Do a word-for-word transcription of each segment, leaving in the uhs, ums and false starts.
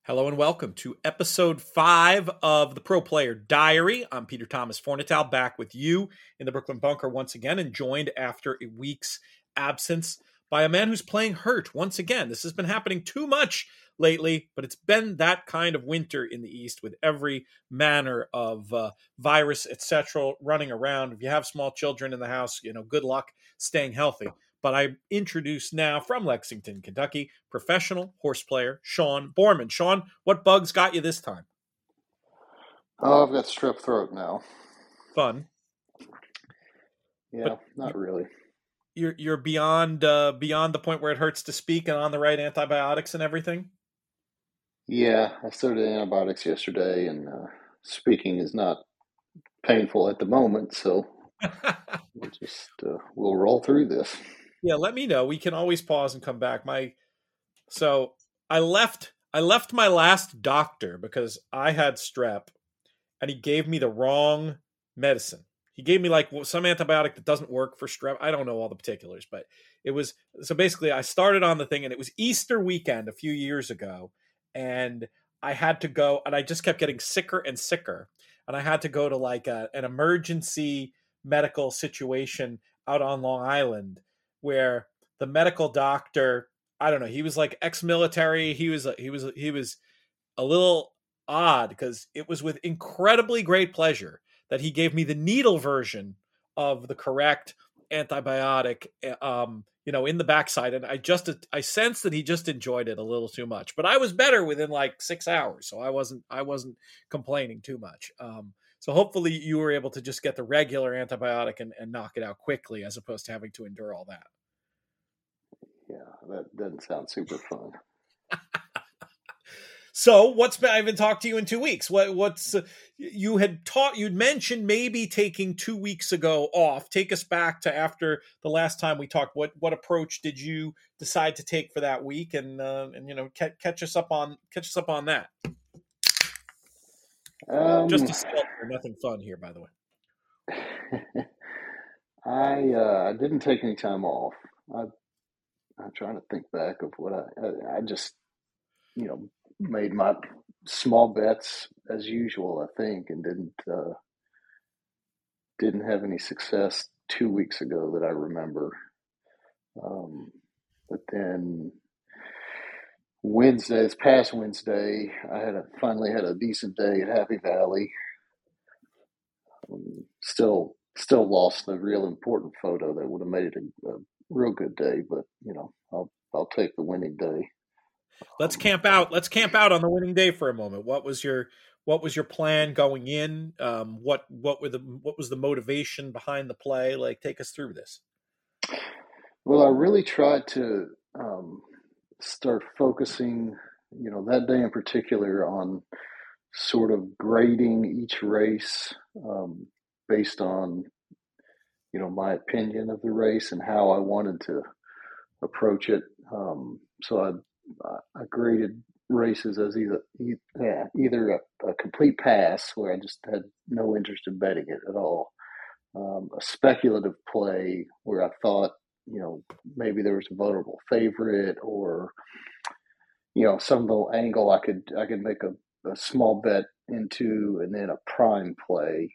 Hello and welcome to episode five of the Pro Player Diary. I'm Peter Thomas Fornital, back with you in the Brooklyn Bunker once again, and joined after a week's absence by a man who's playing hurt once again. This has been happening too much lately, but it's been that kind of winter in the East with every manner of uh, virus, et cetera, running around. If you have small children in the house, you know, good luck staying healthy. But I introduce now from Lexington, Kentucky, professional horse player Sean Borman. Sean, what bugs got you this time? Oh, I've got strep throat now. Fun. Yeah, But not really. You're you're beyond uh, beyond the point where it hurts to speak and on the right antibiotics and everything? Yeah, I started antibiotics yesterday, and uh, speaking is not painful at the moment, so we'll just uh, we'll roll through this. Yeah, let me know. We can always pause and come back. My so I left I left my last doctor because I had strep and he gave me the wrong medicine. He gave me like some antibiotic that doesn't work for strep. I don't know all the particulars, but it was so basically I started on the thing and it was Easter weekend a few years ago, and I had to go and I just kept getting sicker and sicker, and I had to go to like a, an emergency medical situation out on Long Island where the medical doctor, I don't know, he was like ex-military. He was he was he was a little odd because it was with incredibly great pleasure that he gave me the needle version of the correct antibiotic, um, you know, in the backside. And I just, I sensed that he just enjoyed it a little too much, but I was better within like six hours. So I wasn't, I wasn't complaining too much. Um, so hopefully you were able to just get the regular antibiotic and, and knock it out quickly as opposed to having to endure all that. Yeah, that doesn't sound super fun. So what's been, I haven't talked to you in two weeks. What what's uh, you had taught you'd mentioned maybe taking two weeks ago off. Take us back to after the last time we talked. What what approach did you decide to take for that week? And uh, and you know catch, catch us up on catch us up on that. Um, Just a shelter, nothing fun here, by the way. I uh, I didn't take any time off. I, I'm trying to think back of what I I, I just you know made my small bets as usual, I think, and didn't uh, didn't have any success two weeks ago that I remember. Um, but then Wednesday, this past Wednesday, I had a, finally had a decent day at Happy Valley. Um, still, still lost the real important photo that would have made it a, a real good day, but you know, I'll I'll take the winning day. Let's Um, camp out. Let's camp out on the winning day for a moment. What was your what was your plan going in? Um, what what were the what was the motivation behind the play? Like, take us through this. well, I really tried to um, start focusing, you know, that day in particular on sort of grading each race um, based on, you know, my opinion of the race and how I wanted to approach it. Um, so I, I graded races as either yeah, either a, a complete pass where I just had no interest in betting it at all, um, a speculative play where I thought, you know, maybe there was a vulnerable favorite or you know some little angle I could I could make a, a small bet into, and then a prime play.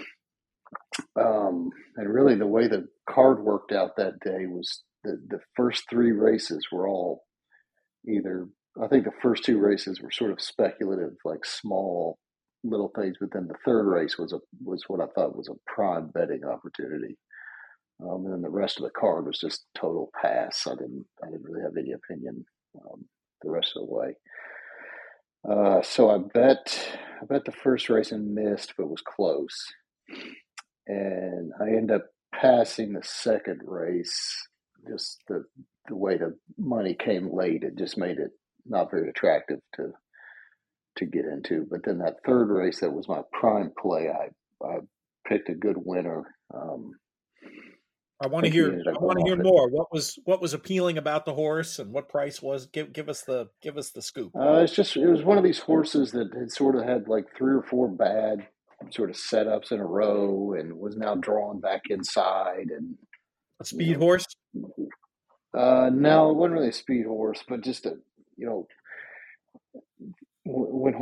Um, and really, the way the card worked out that day was the the first three races were all either. I think the first two races were sort of speculative, like small little things, but then the third race was a was what I thought was a prime betting opportunity. Um, and then the rest of the card was just total pass. I didn't I didn't really have any opinion um, the rest of the way. Uh, so I bet I bet the first race and missed, but was close. And I ended up passing the second race. Just the the way the money came late, it just made it not very attractive to to get into. But then that third race, that was my prime play. I I picked a good winner. Um, I I want to think he hear. ended up I going want to hear off at. more. What was what was appealing about the horse, and what price was? Give give us the give us the scoop. Uh, it's just it was one of these horses that had sort of had like three or four bad sort of setups in a row, and was now drawn back inside, and A you speed know, horse. uh, no, it wasn't really a speed horse, but just a you know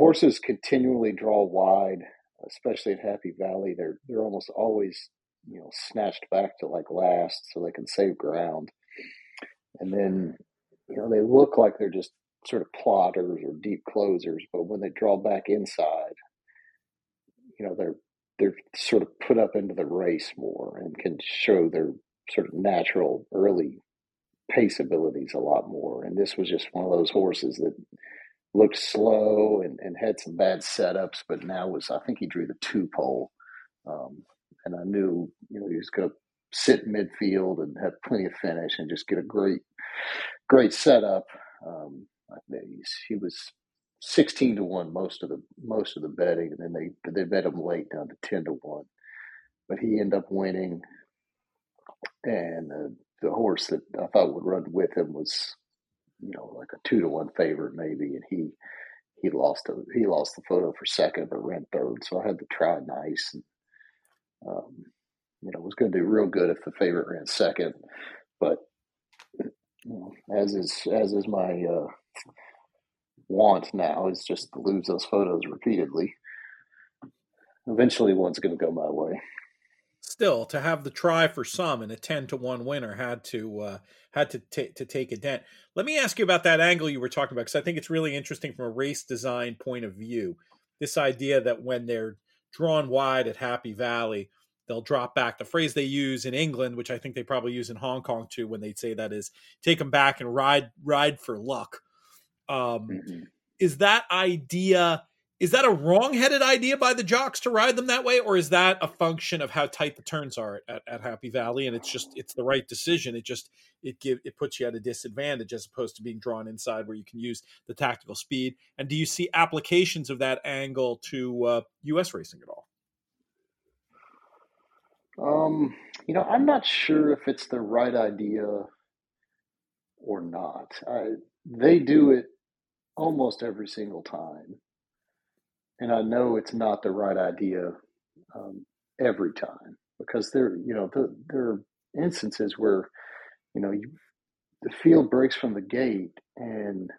horses continually draw wide, especially at Happy Valley. They're they're almost always, you know, snatched back to like last so they can save ground. And then, you know, they look like they're just sort of plotters or deep closers, but when they draw back inside, you know, they're they're sort of put up into the race more and can show their sort of natural early pace abilities a lot more. And this was just one of those horses that looked slow and, and had some bad setups, but now was, I think he drew the two pole. Um, and I knew, you know, he was going to sit in midfield and have plenty of finish and just get a great, great setup. Um, he was sixteen to one most of the most of the betting, and then they they bet him late down to ten to one. But he ended up winning, and uh, the horse that I thought would run with him was, you know, like a two to one favorite maybe, and he he lost a, he lost the photo for second, but ran third. So I had to try nice, and um, you know, was going to do real good if the favorite ran second, but you know, as is as is my uh, want now is just to lose those photos repeatedly. Eventually, one's going to go my way. Still, to have the try for some and a ten to one winner had to uh, had to t- to take a dent. Let me ask you about that angle you were talking about, because I think it's really interesting from a race design point of view. This idea that when they're drawn wide at Happy Valley, they'll drop back. The phrase they use in England, which I think they probably use in Hong Kong too, when they say that, is take them back and ride ride for luck. Um, mm-hmm. Is that idea? Is that a wrong-headed idea by the jocks to ride them that way, or is that a function of how tight the turns are at, at Happy Valley, and it's just it's the right decision? It just it give it puts you at a disadvantage as opposed to being drawn inside where you can use the tactical speed. And do you see applications of that angle to uh, U S racing at all? Um, you know, I'm not sure if it's the right idea or not. I, they do it almost every single time. And I know it's not the right idea um, every time, because there, you know, the, there are instances where, you know, you, the field breaks from the gate and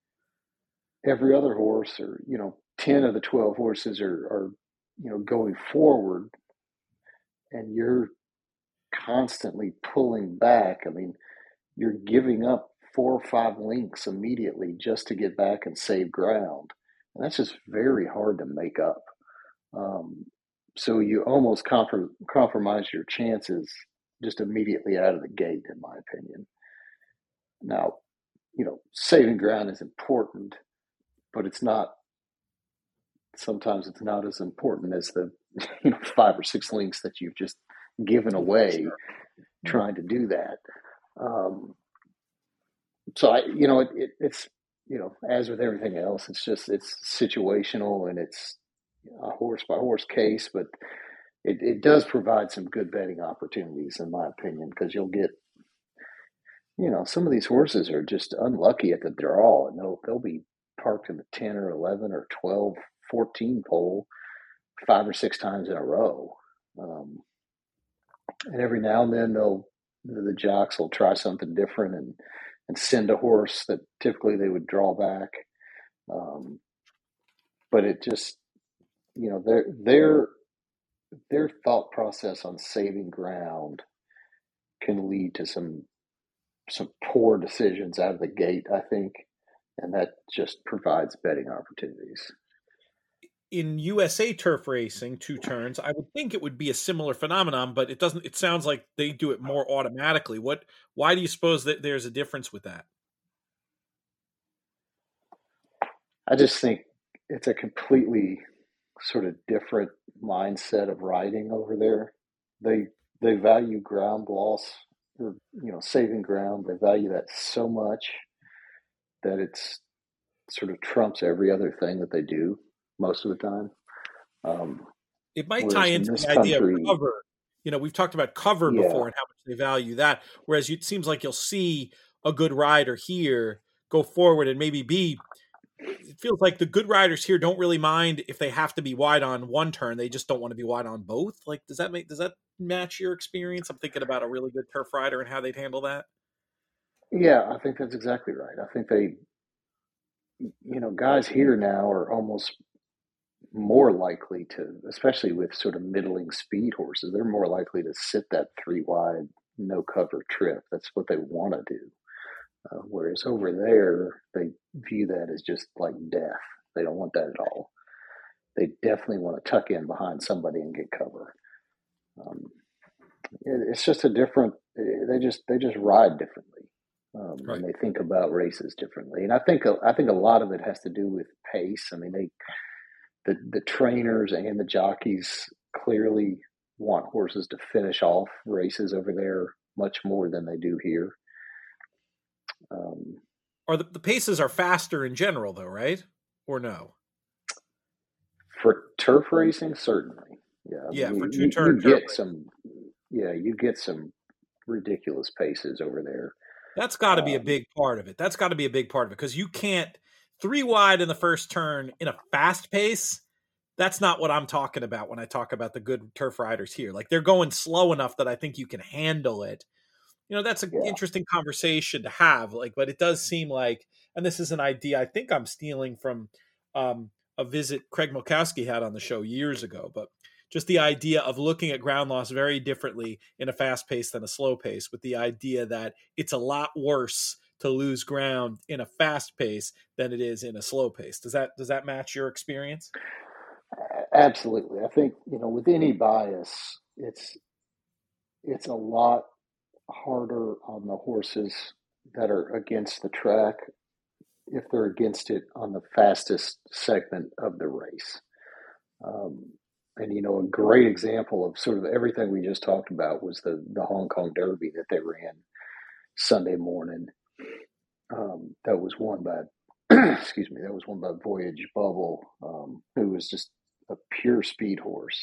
every other horse, or, you know, ten of the twelve horses are, are, you know, going forward, and you're constantly pulling back. I mean, you're giving up four or five links immediately just to get back and save ground. And that's just very hard to make up. Um, so you almost comprom- compromise your chances just immediately out of the gate, in my opinion. Now, you know, saving ground is important, but it's not, sometimes it's not as important as the, you know, five or six links that you've just given away trying to do that. Um, so I, you know, it, it, it's, you know, as with everything else, it's just, it's situational and it's a horse by horse case, but it, it does provide some good betting opportunities, in my opinion, because you'll get, you know, some of these horses are just unlucky at the draw, and they'll, they'll be parked in the ten or eleven or twelve, fourteen pole five or six times in a row. Um, and every now and then they'll, the jocks will try something different and, and send a horse that typically they would draw back. Um, but it just, you know, their, their, their thought process on saving ground can lead to some, some poor decisions out of the gate, I think. And that just provides betting opportunities. In U S A turf racing, two turns, I would think it would be a similar phenomenon, but it doesn't. It sounds like they do it more automatically. What? Why do you suppose that there's a difference with that? I just think it's a completely sort of different mindset of riding over there. They they value ground loss, or, you know, saving ground. They value that so much that it's sort of trumps every other thing that they do most of the time. Um, it might tie into in the idea country, of cover. You know, we've talked about cover yeah. before and how much they value that. Whereas it seems like you'll see a good rider here go forward and maybe be, it feels like the good riders here don't really mind if they have to be wide on one turn. They just don't want to be wide on both. Like, does that make, does that match your experience? I'm thinking about a really good turf rider and how they'd handle that. Yeah, I think that's exactly right. I think they, you know, guys here now are almost more likely to, especially with sort of middling speed horses, they're more likely to sit that three wide, no cover trip. That's what they want to do. Uh, whereas over there, they view that as just like death. They don't want that at all. They definitely want to tuck in behind somebody and get cover. Um, it, it's just a different. They just they just ride differently, um, Right. and they think about races differently. And I think I think a lot of it has to do with pace. I mean, they the the trainers and the jockeys clearly want horses to finish off races over there much more than they do here. Um, Or the, the paces are faster in general, though, right? Or no? for turf racing, certainly, yeah. I mean, Yeah, for you, two you, turn you turf get race. some, yeah, you get some ridiculous paces over there. That's got to be a Um, big part of it. That's got to be a big part of it because you can't three wide in the first turn in a fast pace. That's not what I'm talking about when I talk about the good turf riders here. Like they're going slow enough that I think you can handle it. You know, that's an yeah, interesting conversation to have. Like, but it does seem like, and this is an idea I think I'm stealing from um, a visit Craig Mulkowski had on the show years ago. But just the idea of looking at ground loss very differently in a fast pace than a slow pace, with the idea that it's a lot worse to lose ground in a fast pace than it is in a slow pace. Does that does that match your experience? absolutely. I think you know with any bias, it's it's a lot harder on the horses that are against the track if they're against it on the fastest segment of the race. Um, and you know, a great example of sort of everything we just talked about was the the Hong Kong Derby that they ran Sunday morning. Um, that was won by, excuse me, that was won by Voyage Bubble, um, who was just a pure speed horse.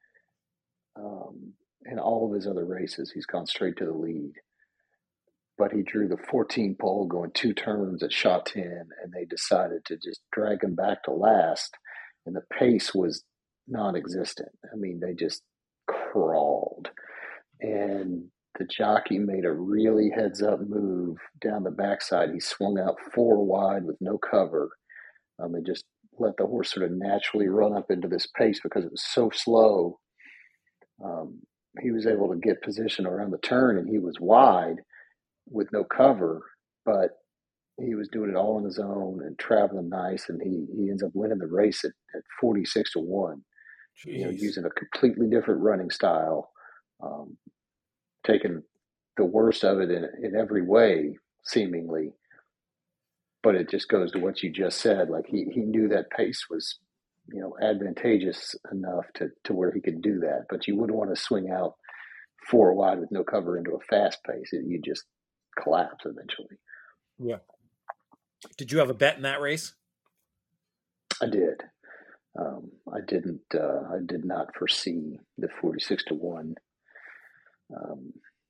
Um, in all of his other races, he's gone straight to the lead. But he drew the fourteen pole going two turns at shot ten, and they decided to just drag him back to last. And the pace was non existent. I mean, they just crawled. And the jockey made a really heads up move down the backside. He swung out four wide with no cover. Um, and just let the horse sort of naturally run up into this pace because it was so slow. Um, he was able to get position around the turn, and he was wide with no cover, but he was doing it all on his own and traveling nice, and he he ends up winning the race at, at forty-six to one. You know, Jeez. using a completely different running style, um, taking the worst of it in in every way, seemingly. But it just goes to what you just said. Like he he knew that pace was, you know, advantageous enough to to where he could do that. But you wouldn't want to swing out four wide with no cover into a fast pace. You just collapse eventually. Yeah. Did you have a bet in that race? I did. Um, I didn't. Uh, I did not foresee the forty-six to one um,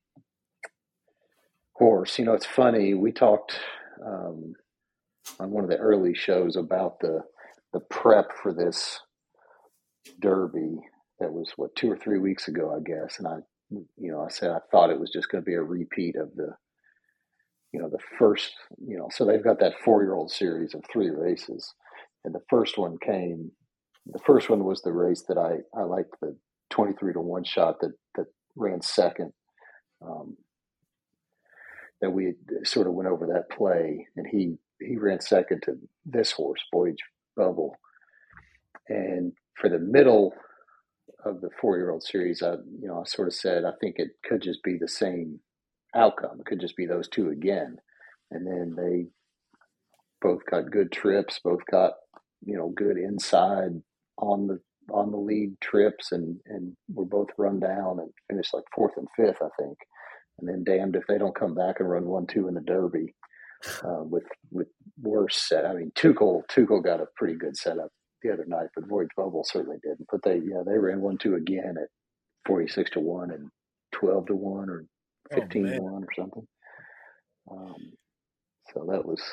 horse. You know, it's funny. We talked um, on one of the early shows about the the prep for this Derby. That was what two or three weeks ago, I guess. And I, you know, I said I thought it was just going to be a repeat of the, you know, the first. You know, so they've got that four-year-old series of three races, and the first one came. The first one was the race that I I liked, the twenty-three to one shot that that ran second. Um, that we sort of went over that play, and he he ran second to this horse, Voyage Bubble. And for the middle of the four year old series, I you know I sort of said I think it could just be the same outcome. It could just be those two again. And then they both got good trips, both got you know good inside on the on the lead trips, and and were both run down and finished like fourth and fifth, I think. And then damned if they don't come back and run one two in the Derby uh, with with worse set. I mean, Tuchel Tuchel got a pretty good setup the other night, but Voyage Bubble certainly didn't. But they yeah they ran one two again at forty-six to one and twelve to one or Oh fifteen to man. one or something. Um, so that was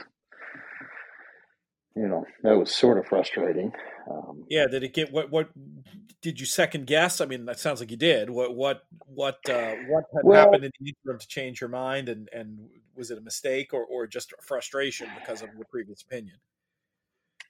you know that was sort of frustrating. Um, Yeah, did it get what what did you second guess? I mean, that sounds like you did. What what what uh what had well, happened in the interim to change your mind, and and was it a mistake or or just frustration because of your previous opinion?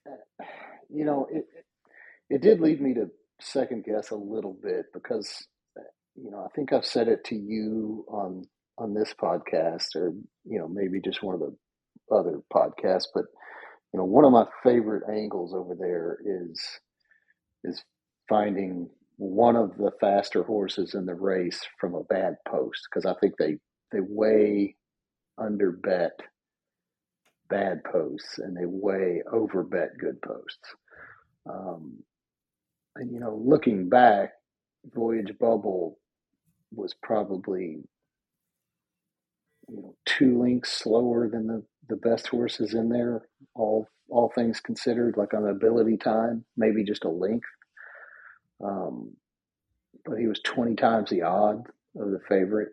you know, it it did lead me to second guess a little bit because, you know, I think I've said it to you on on this podcast, or you know, maybe just one of the other podcasts, but you know, one of my favorite angles over there is is finding one of the faster horses in the race from a bad post, because I think they they way under bet bad posts and they way over bet good posts. Um, and you know, looking back, Voyage Bubble was probably, you know, two links slower than the the best horses in there, all all things considered, like on ability time, maybe just a length. Um, but he was twenty times the odd of the favorite.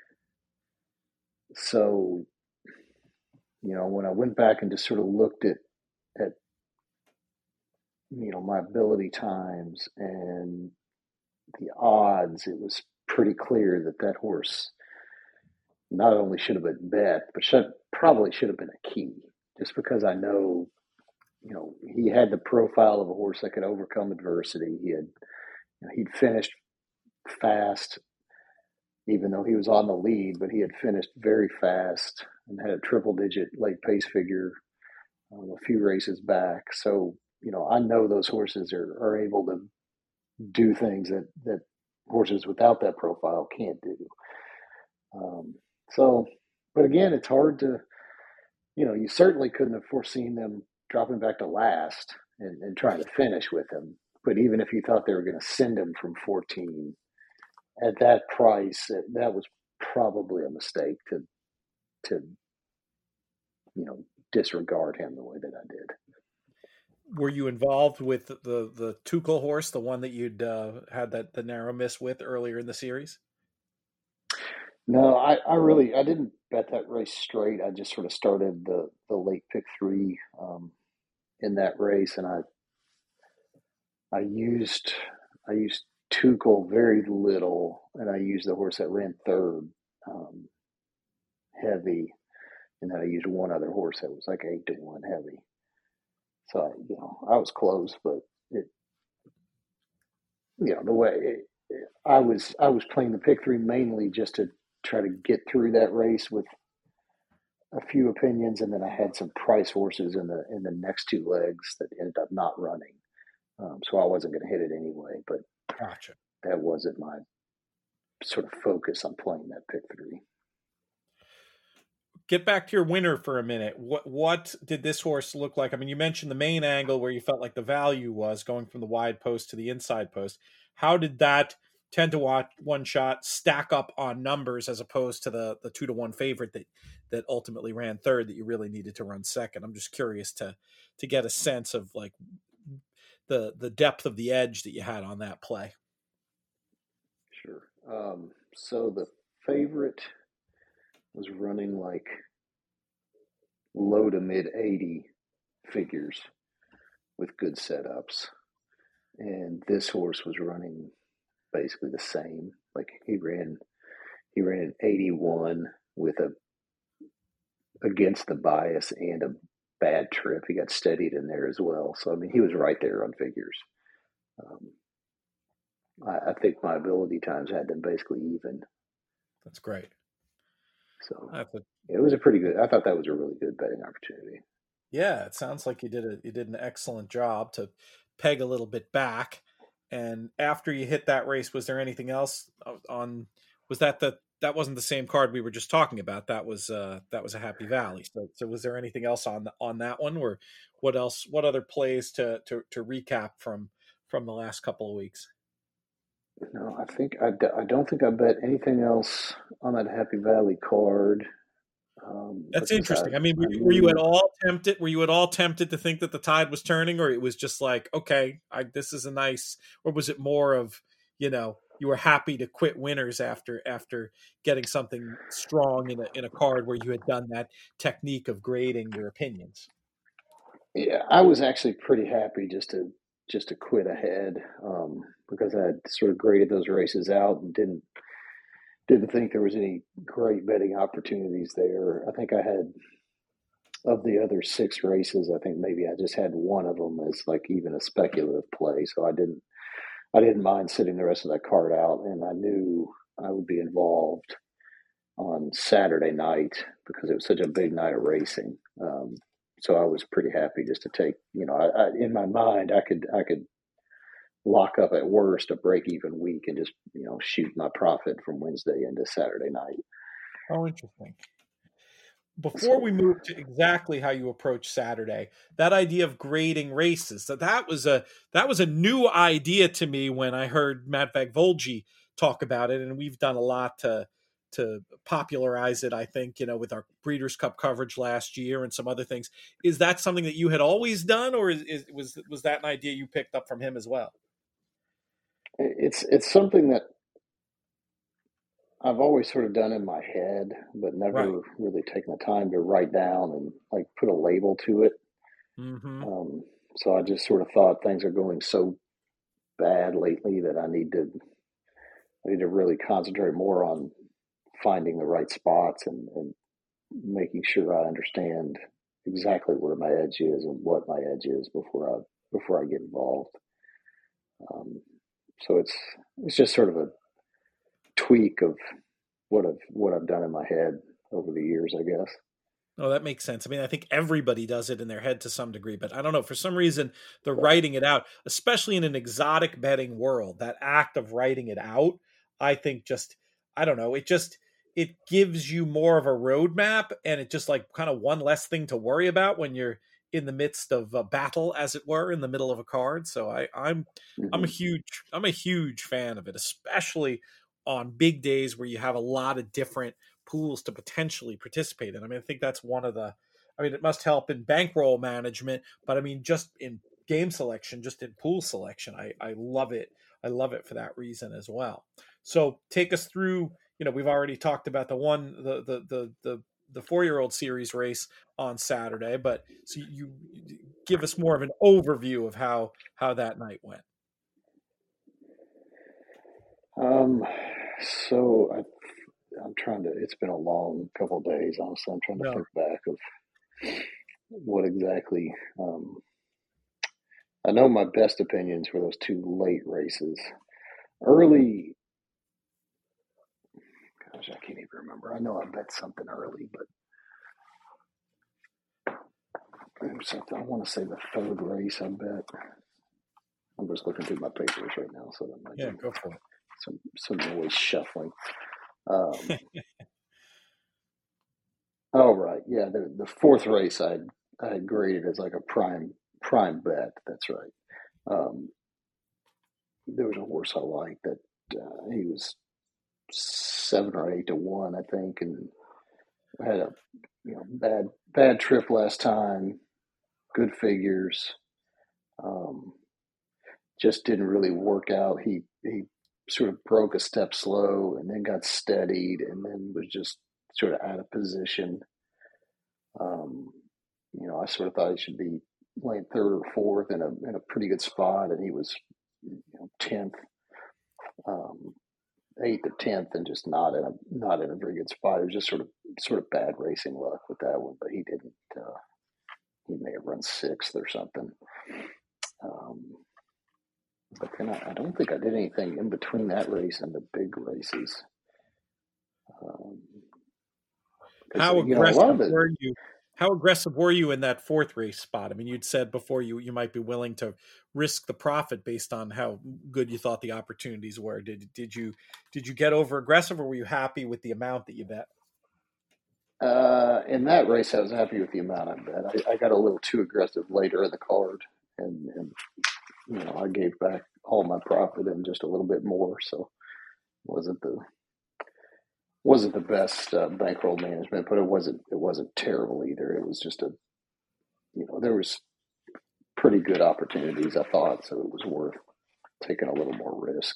So, you know, when I went back and just sort of looked at at you know, my ability times and the odds, it was pretty clear that that horse not only should have been bet, but should, probably should have been a key. Just because I know, you know, he had the profile of a horse that could overcome adversity. He had, you know, he'd finished fast, even though he was on the lead, but he had finished very fast and had a triple digit late pace figure um, a few races back. So, you know, I know those horses are, are able to do things that, that horses without that profile can't do. Um, so, but again, it's hard to, you know, you certainly couldn't have foreseen them dropping back to last and, and trying to finish with him. But even if you thought they were going to send him from fourteen at that price, that, that was probably a mistake to, to, you know, disregard him the way that I did. Were you involved with the the Tuchel horse, the one that you'd uh, had that the narrow miss with earlier in the series? No, I, I really I didn't bet that race straight. I just sort of started the the late pick three um, in that race, and I I used I used Tuchel very little, and I used the horse that ran third, um, heavy, and then I used one other horse that was like eight to one heavy. So I, you know, I was close, but it, you know, the way it, it, I was I was playing the pick three mainly just to try to get through that race with a few opinions, and then I had some price horses in the in the next two legs that ended up not running. Um, so I wasn't going to hit it anyway, but Gotcha. that wasn't my sort of focus on playing that pick three. Get back to your winner for a minute. What what did this horse look like? I mean, you mentioned the main angle where you felt like the value was going from the wide post to the inside post. How did that ten to one shot stack up on numbers as opposed to the the two to one favorite that that ultimately ran third that you really needed to run second? I'm just curious to to get a sense of like the the depth of the edge that you had on that play. Sure. Um, so the favorite was running like low to mid eighty figures with good setups. And this horse was running basically the same. Like he ran he ran an eighty-one with a against the bias and a bad trip. He got steadied in there as well. So I mean he was right there on figures. Um, I, I think my ability times had them basically even. That's great. So That's a, it was a pretty good. I thought that was a really good betting opportunity. yeah, it sounds like you did a you did an excellent job to peg a little bit back. And after you hit that race, was there anything else on? Was that the that wasn't the same card we were just talking about? That was uh, that was a Happy Valley. So, so was there anything else on the, on that one, or what else? What other plays to to to recap from from the last couple of weeks? No, I think I, I don't think I bet anything else on that Happy Valley card. Um, That's because I, interesting. I mean, were I you, were you at knew, all tempted? Were you at all tempted to think that the tide was turning, or it was just like, okay, I, this is a nice, or was it more of, you know, you were happy to quit winners after after getting something strong in a in a card where you had done that technique of grading your opinions? yeah, I was actually pretty happy just to just to quit ahead um, because I had sort of graded those races out and didn't didn't think there was any great betting opportunities there. I think I had of the other six races, I think maybe I just had one of them as like even a speculative play. So I didn't, I didn't mind sitting the rest of that card out, and I knew I would be involved on Saturday night because it was such a big night of racing. Um, so I was pretty happy just to take, you know, I, I, in my mind, I could, I could lock up at worst a break even week and just, you know, shoot my profit from Wednesday into Saturday night. Oh, interesting. Before So we move to exactly how you approach Saturday, that idea of grading races, so that was a that was a new idea to me when I heard Matt Vagvolji talk about it, and we've done a lot to to popularize it. I think, you know, with our Breeders' Cup coverage last year and some other things. Is that something that you had always done, or is, is was was that an idea you picked up from him as well? it's it's something that I've always sort of done in my head, but Right. never really taken the time to write down and like put a label to it. Mm-hmm. Um, so I just sort of thought things are going so bad lately that I need to I need to really concentrate more on finding the right spots and, and making sure I understand exactly where my edge is and what my edge is before I before I get involved. Um, so it's it's just sort of a tweak of what I've what I've done in my head over the years, I guess. Oh, that makes sense. I mean, I think everybody does it in their head to some degree, but I don't know. For some reason, the writing it out, especially in an exotic betting world, that act of writing it out, I think just, I don't know, it just, it gives you more of a roadmap, and it just like kind of one less thing to worry about when you're in the midst of a battle, as it were, in the middle of a card. So I, I'm, I'm a Mm-hmm. huge, I'm a huge fan of it, especially on big days where you have a lot of different pools to potentially participate in. I mean, I think that's one of the, I mean, it must help in bankroll management, but I mean, just in game selection, just in pool selection, I, I love it. I love it for that reason as well. So take us through, you know, we've already talked about the one, the, the, the, the, the four-year-old series race on Saturday, but so you, you give us more of an overview of how, how that night went. Um, so I, I'm trying to. It's been a long couple of days, honestly. I'm trying to No. think back of what exactly. Um, I know my best opinions were those two late races. Early, gosh, I can't even remember. I know I bet something early, but it was something. I want to say the third race. I bet. I'm just looking through my papers right now, so that might Yeah, be go for some some noise shuffling. Um, it. oh right, yeah. The the fourth race I I had graded as like a prime prime bet. That's right. Um, there was a horse I liked that uh, he was seven or eight to one, I think, and had a you know bad bad trip last time. Good figures. Um, just didn't really work out. He he sort of broke a step slow and then got steadied and then was just sort of out of position. Um, you know, I sort of thought he should be laying third or fourth in a in a pretty good spot, and he was you know, tenth, um, eighth or tenth, and just not in a not in a very good spot. It was just sort of sort of bad racing luck with that one, but he didn't. Uh, he may have run sixth or something. Um, but then I, I don't think I did anything in between that race and the big races. Because How um, you know a lot aggressive of the were you? How aggressive were you in that fourth race spot? I mean, you'd said before you you might be willing to risk the profit based on how good you thought the opportunities were. Did did you did you get over aggressive, or were you happy with the amount that you bet? uh, in that race, I was happy with the amount I bet. I, I got a little too aggressive later in the card, and, and you know I gave back all my profit and just a little bit more. So wasn't the wasn't the best uh, bankroll management, but it wasn't it wasn't terrible either. It was just a you know there was pretty good opportunities I thought, so it was worth taking a little more risk.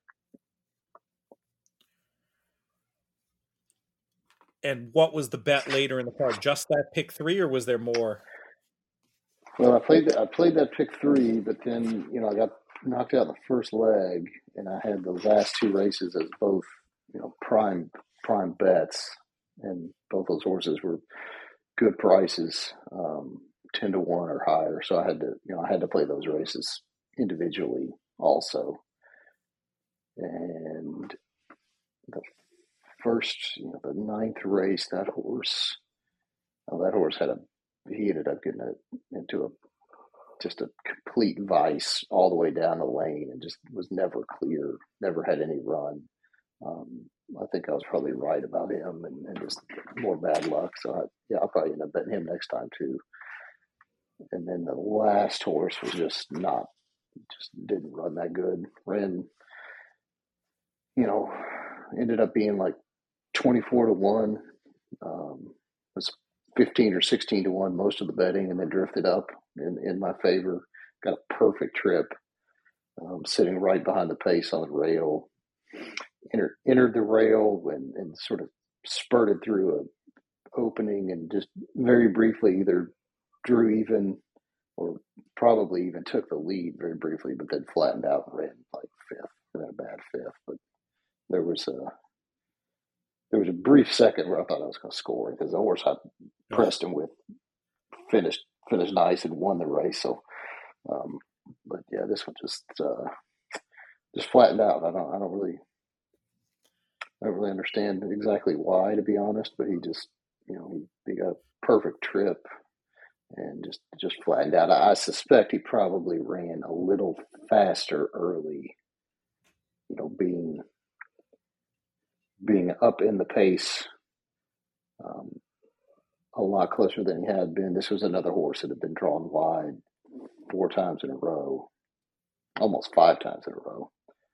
And what was the bet later in the card? Just that pick three, or was there more? Well, I played I played that pick three, but then you know I got knocked out in the first leg, and I had the last two races as both you know prime prime bets, and both those horses were good prices, um, ten to one or higher. So I had to, you know, I had to play those races individually also. And the first, you know, the ninth race, that horse, oh, that horse had a, he ended up getting a, into a, just a complete vice all the way down the lane and just was never clear, never had any run. Um, I think I was probably right about him and, and just more bad luck. So, I, yeah, I'll probably end up betting him next time too. And then the last horse was just not, just didn't run that good. Ran, you know, ended up being like twenty-four to one. Um, was fifteen or sixteen to one most of the betting, and then drifted up in, in my favor. Got a perfect trip, um, sitting right behind the pace on the rail. Entered, entered the rail and, and sort of spurted through a opening and just very briefly either drew even or probably even took the lead very briefly, but then flattened out and ran like fifth, ran a bad fifth. But there was a there was a brief second where I thought I was going to score because the horse I pressed him with finished finished nice and won the race. So, um, but yeah, this one just uh, just flattened out. I don't I don't really. I don't really understand exactly why, to be honest, but he just, you know, he, he got a perfect trip and just, just flattened out. I, I suspect he probably ran a little faster early, you know, being, being up in the pace um, a lot closer than he had been. This was another horse that had been drawn wide four times in a row, almost five times in a row.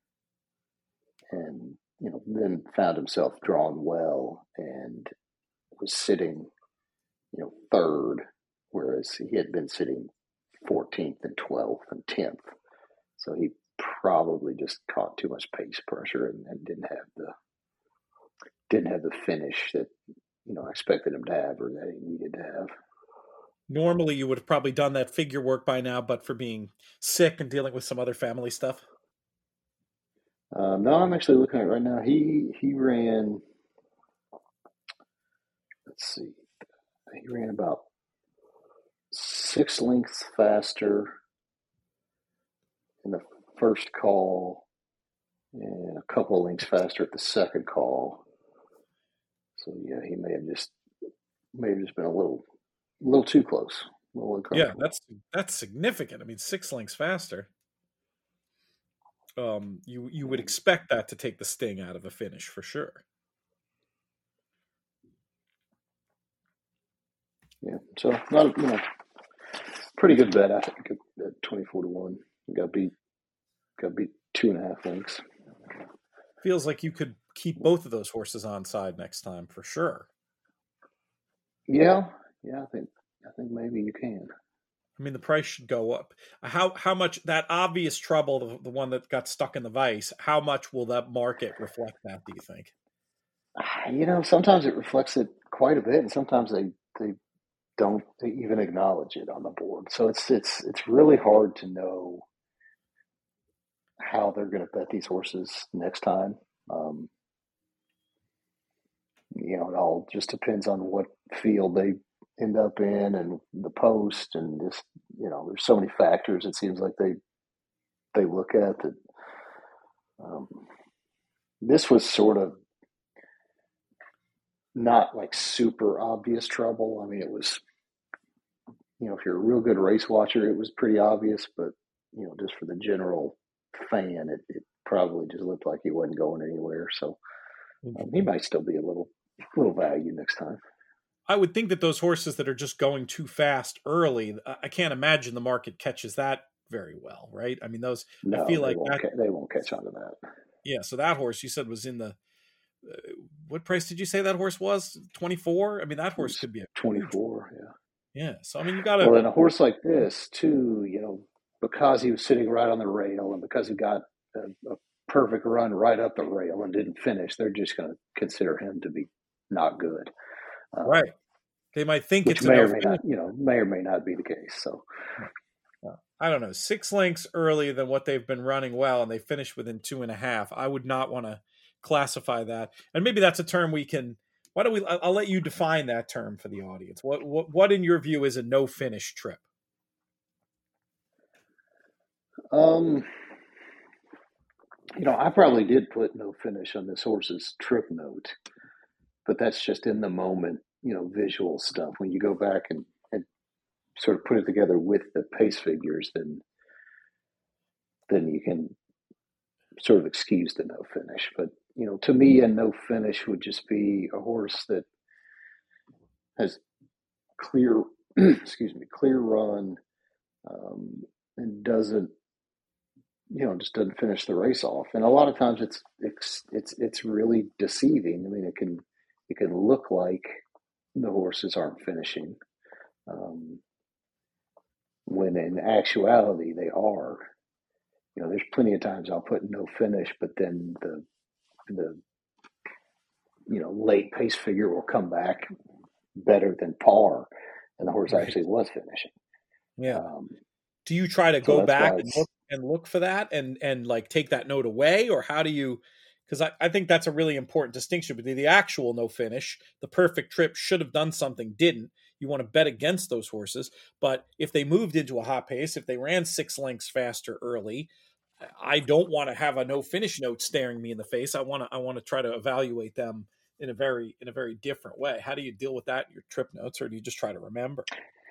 And, you know, then found himself drawn well and was sitting, you know, third, whereas he had been sitting fourteenth and twelfth and tenth. So he probably just caught too much pace pressure and, and didn't have the didn't have the finish that, you know, I expected him to have or that he needed to have. Normally, you would have probably done that figure work by now, but for being sick and dealing with some other family stuff. Um, no, I'm actually looking at it right now. He he ran. Let's see. He ran about six lengths faster in the first call, and a couple of lengths faster at the second call. So yeah, he may have just may have just been a little, a little too close. A little uncomfortable. Yeah, that's that's significant. I mean, six lengths faster. Um, you you would expect that to take the sting out of a finish for sure. Yeah, so not you know, pretty good bet I think at twenty-four to one. Got beat, got beat two and a half lengths. Feels like you could keep both of those horses on side next time for sure. Yeah, yeah, I think I think maybe you can. I mean, the price should go up. How how much that obvious trouble, the, the one that got stuck in the vice, how much will that market reflect that, do you think? You know, sometimes it reflects it quite a bit, and sometimes they, they don't even acknowledge it on the board. So it's it's it's really hard to know how they're going to bet these horses next time. Um, you know, it all just depends on what field they end up in and the post, and just, you know, there's so many factors it seems like they they look at that. Um, this was sort of not like super obvious trouble. I mean, it was, you know, if you're a real good race watcher, it was pretty obvious, but, you know, just for the general fan, it, it probably just looked like he wasn't going anywhere. So um, he might still be a little, little value next time. I would think that those horses that are just going too fast early, I can't imagine the market catches that very well, right? I mean, those, no, I feel they like won't that, ca- they won't catch on to that. Yeah. So that horse you said was in the, uh, what price did you say that horse was? twenty-four? I mean, that horse could be a twenty-four. Huge... Yeah. Yeah. So, I mean, you got to, well, in a horse like this too, you know, because he was sitting right on the rail and because he got a, a perfect run right up the rail and didn't finish, they're just going to consider him to be not good. Um, right. They might think which it's may a or may not, you know, may or may not be the case. So I don't know, six lengths earlier than what they've been running well, and they finished within two and a half. I would not want to classify that. And maybe that's a term we can Why don't we? I'll let you define that term for the audience. What what what in your view is a no finish trip? Um, you know, I probably did put no finish on this horse's trip note, but that's just in the moment, you know, visual stuff. When you go back and, and sort of put it together with the pace figures, then then you can sort of excuse the no finish. But you know, to me, a no finish would just be a horse that has clear, excuse me, clear run, um, and doesn't, you know, just doesn't finish the race off. And a lot of times, it's it's it's it's really deceiving. I mean, it can it can look like the horses aren't finishing, um, when in actuality they are. You know, there's plenty of times I'll put no finish, but then the the you know late pace figure will come back better than par, and the horse Right. actually was finishing. Yeah. Um, Do you try to so go that's back why and it's look and look for that and and like take that note away, or how do you? Because I, I think that's a really important distinction between the actual no finish, the perfect trip should have done something, didn't. You want to bet against those horses, but if they moved into a hot pace, if they ran six lengths faster early, I don't want to have a no finish note staring me in the face. I want to I want to try to evaluate them in a very in a very different way. How do you deal with that in your trip notes, or do you just try to remember?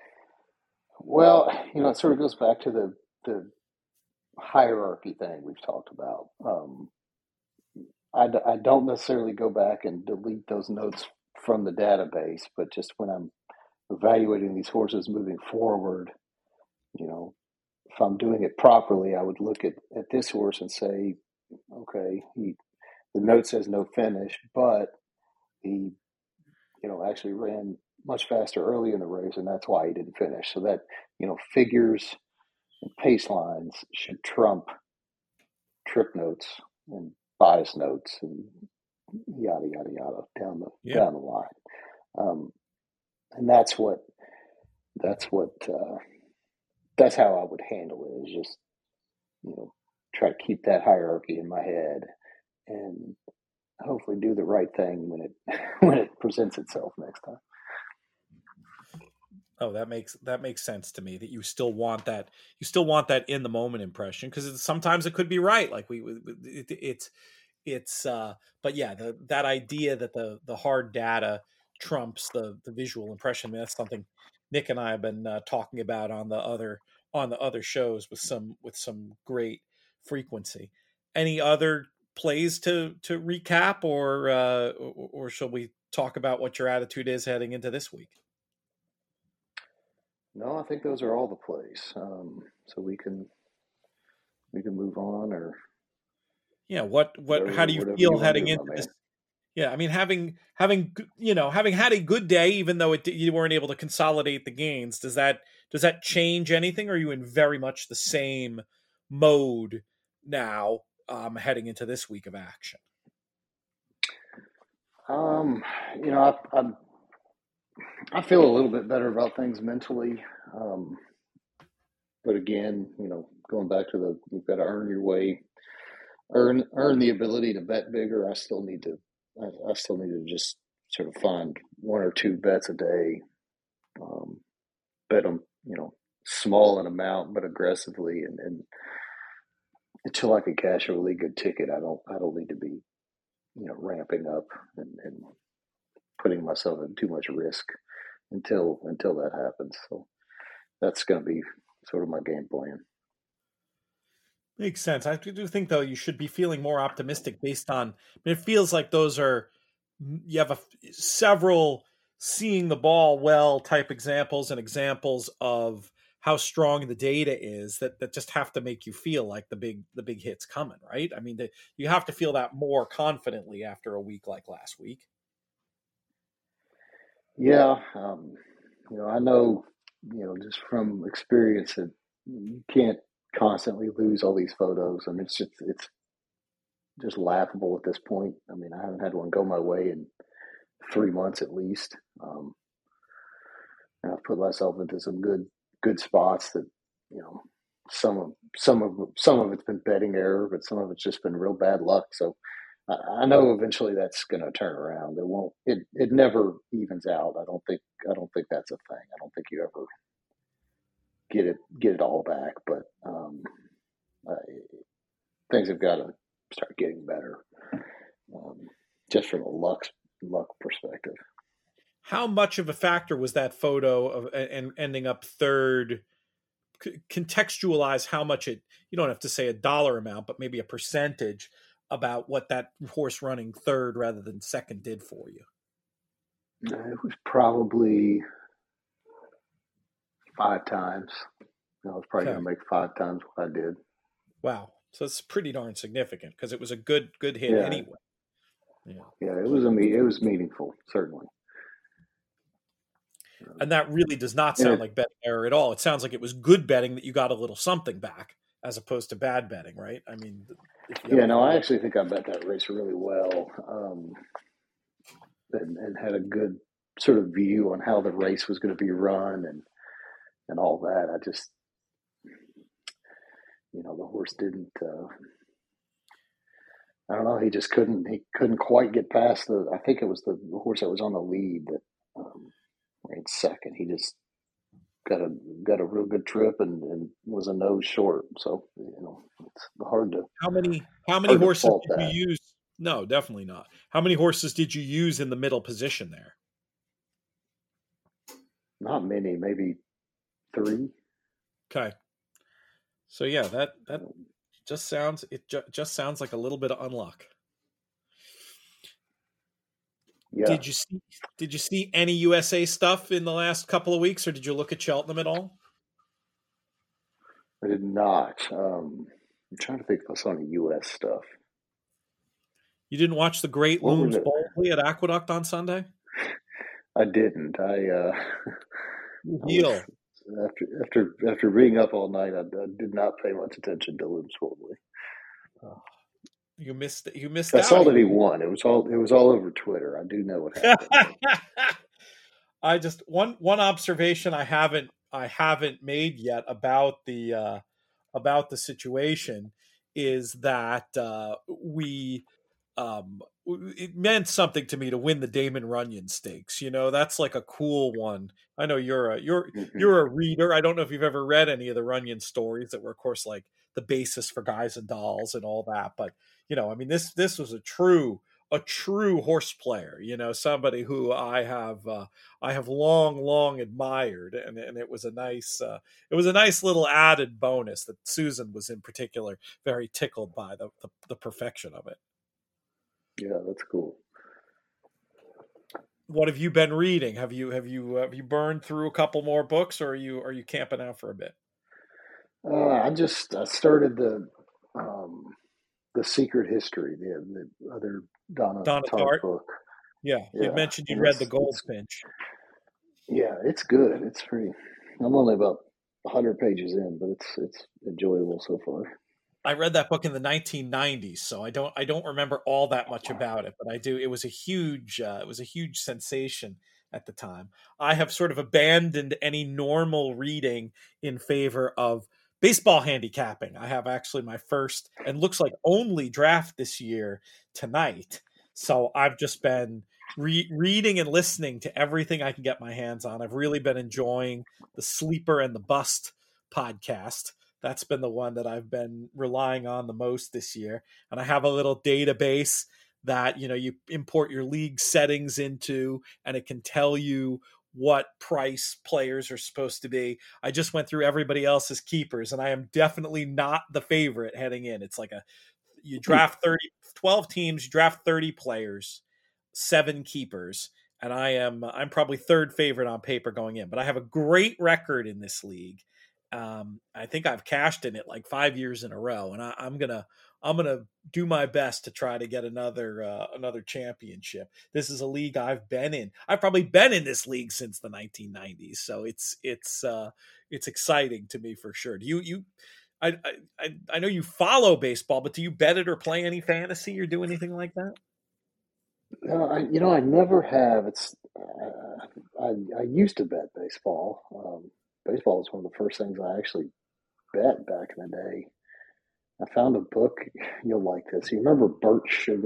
well, you know, it sort of goes back to the the hierarchy thing we've talked about. Um, I, d- I don't necessarily go back and delete those notes from the database, but just when I'm evaluating these horses moving forward, you know, if I'm doing it properly, I would look at, at this horse and say, okay, he, the note says no finish, but he, you know, actually ran much faster early in the race, and that's why he didn't finish. So that, you know, figures and pace lines should trump trip notes and bias notes and yada yada yada down the Yeah. down the line. Um, and that's what that's what uh, that's how I would handle it. Is just, you know, try to keep that hierarchy in my head and hopefully do the right thing when it when it presents itself next time. Oh, that makes that makes sense to me that you still want that you still want that in the moment impression because sometimes it could be right. Like we, it, it's it's uh, but yeah, the, that idea that the the hard data trumps the the visual impression. I mean, that's something Nick and I have been uh, talking about on the other on the other shows with some with some great frequency. Any other plays to to recap, or uh, or, or shall we talk about what your attitude is heading into this week? No, I think those are all the plays. Um, so we can we can move on or Yeah, what what how whatever do you whatever you feel want to heading do, my into this? man. Yeah, I mean, having having you know having had a good day, even though it you weren't able to consolidate the gains, does that does that change anything? Or are you in very much the same mode now, um, heading into this week of action? Um, you know, I, I I feel a little bit better about things mentally. Um, but again, you know, going back to the you've got to earn your way, earn earn the ability to bet bigger. I still need to I, I still need to just sort of find one or two bets a day, um, bet them, you know, small in amount but aggressively, and, and until I can cash a really good ticket, I don't I don't need to be, you know, ramping up and, and putting myself in too much risk until until that happens. So that's going to be sort of my game plan. Makes sense. I do think though you should be feeling more optimistic based on. I mean, it feels like those are you have a, several seeing the ball well type examples and examples of how strong the data is that that just have to make you feel like the big the big hit's coming, right? I mean, the, you have to feel that more confidently after a week like last week. Yeah, um, you know, I know, you know, just from experience that you can't constantly lose all these photos. I mean, it's just it's just laughable at this point. I mean, I haven't had one go my way in three months at least. Um, and I've put myself into some good good spots that, you know, some of some of some of it's been betting error, but some of it's just been real bad luck. So I, I know eventually that's going to turn around. It won't. It it never evens out. I don't think. I don't think that's a thing. I don't think you ever get it get it all back. But um, uh, things have got to start getting better, um, just from a luck luck perspective. How much of a factor was that photo of and ending up third? Contextualize how much it, you don't have to say a dollar amount, but maybe a percentage about what that horse running third rather than second did for you. It was probably five times. I was probably okay. going to make five times what I did. Wow. So it's pretty darn significant because it was a good, good hit yeah. anyway. Yeah. Yeah. It was a, it was meaningful, certainly. And that really does not sound it, like betting error at all. It sounds like it was good betting that you got a little something back as opposed to bad betting, right? I mean, yeah, no, I actually think I bet that race really well, um, and, and had a good sort of view on how the race was going to be run and and all that. I just, you know, the horse didn't. Uh, I don't know. He just couldn't. He couldn't quite get past the. I think it was the, the horse that was on the lead that. Um, in second, he just got a got a real good trip and, and was a nose short. So you know, it's hard to. How many how many horses did that. you use? No, definitely not. How many horses did you use in the middle position there? Not many, maybe three. Okay. So yeah, that that just sounds it ju- just sounds like a little bit of unluck. Yeah. Did you see Did you see any U S A stuff in the last couple of weeks, or did you look at Cheltenham at all? I did not. Um, I'm trying to think if I saw any U S stuff. You didn't watch the Great What Looms Boldly at Aqueduct on Sunday? I didn't. I uh, Deal. After after after being up all night, I, I did not pay much attention to Looms Boldly. Oh. You missed. You missed. I out. saw that he won. It was all. It was all over Twitter. I do know what happened. I just one one observation I haven't I haven't made yet about the uh, about the situation is that uh, we um, it meant something to me to win the Damon Runyon Stakes. You know, that's like a cool one. I know you're a you're mm-hmm. you're a reader. I don't know if you've ever read any of the Runyon stories that were, of course, like the basis for Guys and Dolls and all that, but. You know, I mean, this this was a true a true horse player. You know, somebody who I have uh, I have long long admired, and and it was a nice uh, it was a nice little added bonus that Susan was in particular very tickled by the the, the perfection of it. Yeah, that's cool. What have you been reading? Have you have you have you burned through a couple more books, or are you are you camping out for a bit? Uh, I just I started the. Um... The Secret History, the, the other Donna, Donna Tartt, Tartt book. Yeah, you yeah. mentioned you read The Goldfinch. Yeah, it's good. It's pretty. I'm only about one hundred pages in, but it's it's enjoyable so far. I read that book in the nineteen nineties, so I don't I don't remember all that much about it, but I do. It was a huge uh, it was a huge sensation at the time. I have sort of abandoned any normal reading in favor of baseball handicapping. I have actually my first and looks like only draft this year tonight. So I've just been re- reading and listening to everything I can get my hands on. I've really been enjoying the Sleeper and the Bust podcast. That's been the one that I've been relying on the most this year. And I have a little database that, you know, you import your league settings into, and it can tell you what price players are supposed to be. I just went through everybody else's keepers, and I am definitely not the favorite heading in. It's like a, you draft thirty, twelve teams, you draft thirty players, seven keepers. And I am, I'm probably third favorite on paper going in, but I have a great record in this league. Um, I think I've cashed in it like five years in a row, and I, I'm going to, I'm going to do my best to try to get another, uh, another championship. This is a league I've been in. I've probably been in this league since the nineteen nineties. So it's, it's, uh, it's exciting to me for sure. Do you, you, I, I, I know you follow baseball, but do you bet it or play any fantasy or do anything like that? No, I, you know, I never have. It's, uh, I, I used to bet baseball. Um, baseball was one of the first things I actually bet back in the day. I found a book. You'll like this. You remember Bert Sugar?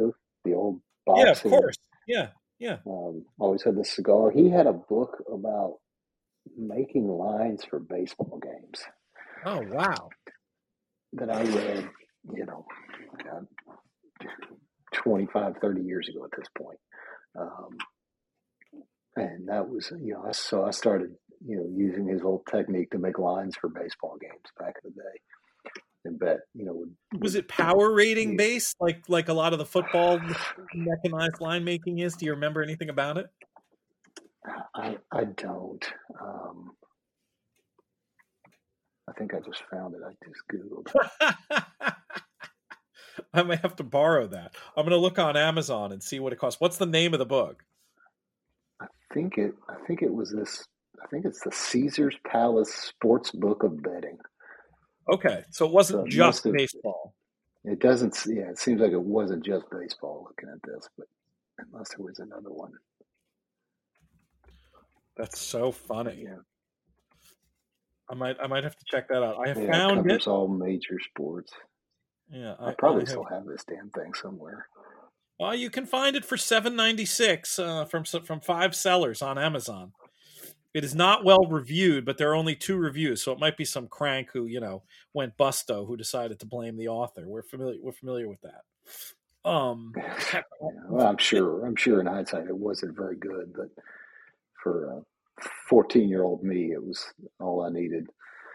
the old Yeah, of boxing. course. Yeah, yeah. Um, always had the cigar. He had a book about making lines for baseball games Oh, wow. that I read, you know, God, twenty-five, thirty years ago at this point. Um, and that was, you know, so I started, you know, using his old technique to make lines for baseball games back in the day. And bet, you know, would, Was would it power rating yeah, based, like like a lot of the football mechanized line making is? Do you remember anything about it? I, I don't. Um, I think I just found it. I just Googled. I may have to borrow that. I'm going to look on Amazon and see what it costs. What's the name of the book? I think it. I think it was this. I think it's the Caesar's Palace Sports Book of Betting. Okay, so it So wasn't it just must have. baseball. It doesn't. Yeah, it seems like it wasn't just baseball. Looking at this, but unless there was another one. That's so funny. Yeah. I might I might have to check that out. I have Yeah, it found it. covers all major sports. Yeah, I I, probably I have. still have this damn thing somewhere. Well, you can find it for seven ninety six uh, from from five sellers on Amazon. It is not well reviewed, but there are only two reviews, so it might be some crank who you know went busto who decided to blame the author. We're familiar we're familiar with that. Um, Yeah, well, I'm sure. I'm sure in hindsight it wasn't very good, but for a fourteen-year-old me, it was all I needed.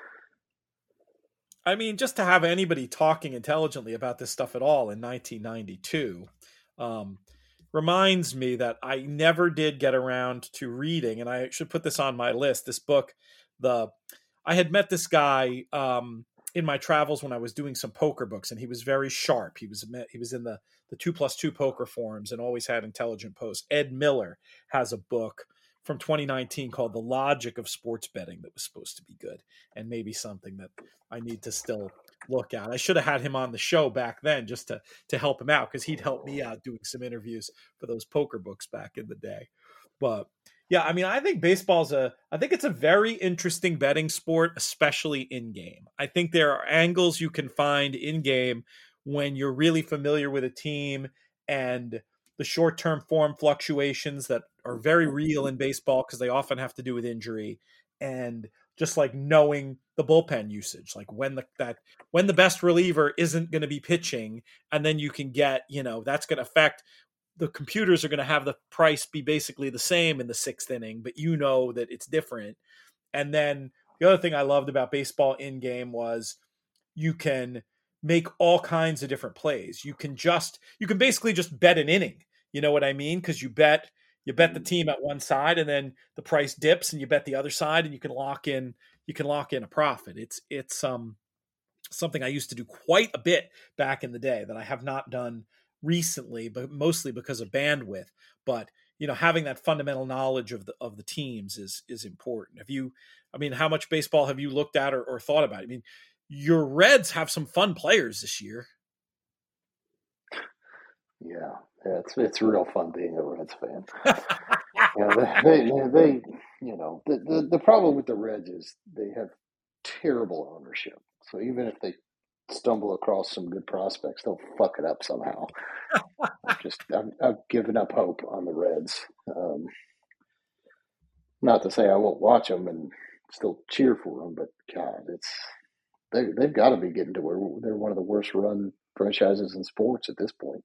I mean, just to have anybody talking intelligently about this stuff at all in nineteen ninety-two um, reminds me that I never did get around to reading, and I should put this on my list. This book, the I had met this guy um, in my travels when I was doing some poker books, and he was very sharp. He was he was in the the two plus two poker forums and always had intelligent posts. Ed Miller has a book from twenty nineteen called The Logic of Sports Betting that was supposed to be good and maybe something that I need to still look at. I should have had him on the show back then just to to help him out because he'd help me out doing some interviews for those poker books back in the day. But yeah, I mean, I think baseball's a I think it's a very interesting betting sport, especially in game. I think there are angles you can find in game when you're really familiar with a team and the short-term form fluctuations that are very real in baseball because they often have to do with injury and just like knowing the bullpen usage, like when the that when the best reliever isn't going to be pitching, and then you can get, you know, that's going to affect the computers are going to have the price be basically the same in the sixth inning, but you know that it's different. And then the other thing I loved about baseball in game was you can make all kinds of different plays. You can just you can basically just bet an inning. You know what I mean? Because you bet you bet the team at one side and then the price dips and you bet the other side and you can lock in you can lock in a profit. It's it's um something I used to do quite a bit back in the day that I have not done recently, but mostly because of bandwidth. But you know, having that fundamental knowledge of the of the teams is is important. Have you I mean, how much baseball have you looked at or, or thought about? I mean, your Reds have some fun players this year. Yeah, yeah it's it's real fun being a Reds fan. you know, they, they, they, you know, the, the the problem with the Reds is they have terrible ownership. So even if they stumble across some good prospects, they'll fuck it up somehow. I've just I've, I've given up hope on the Reds. Um, not to say I won't watch them and still cheer for them, but God, it's they they've got to be getting to where they're one of the worst run franchises in sports at this point,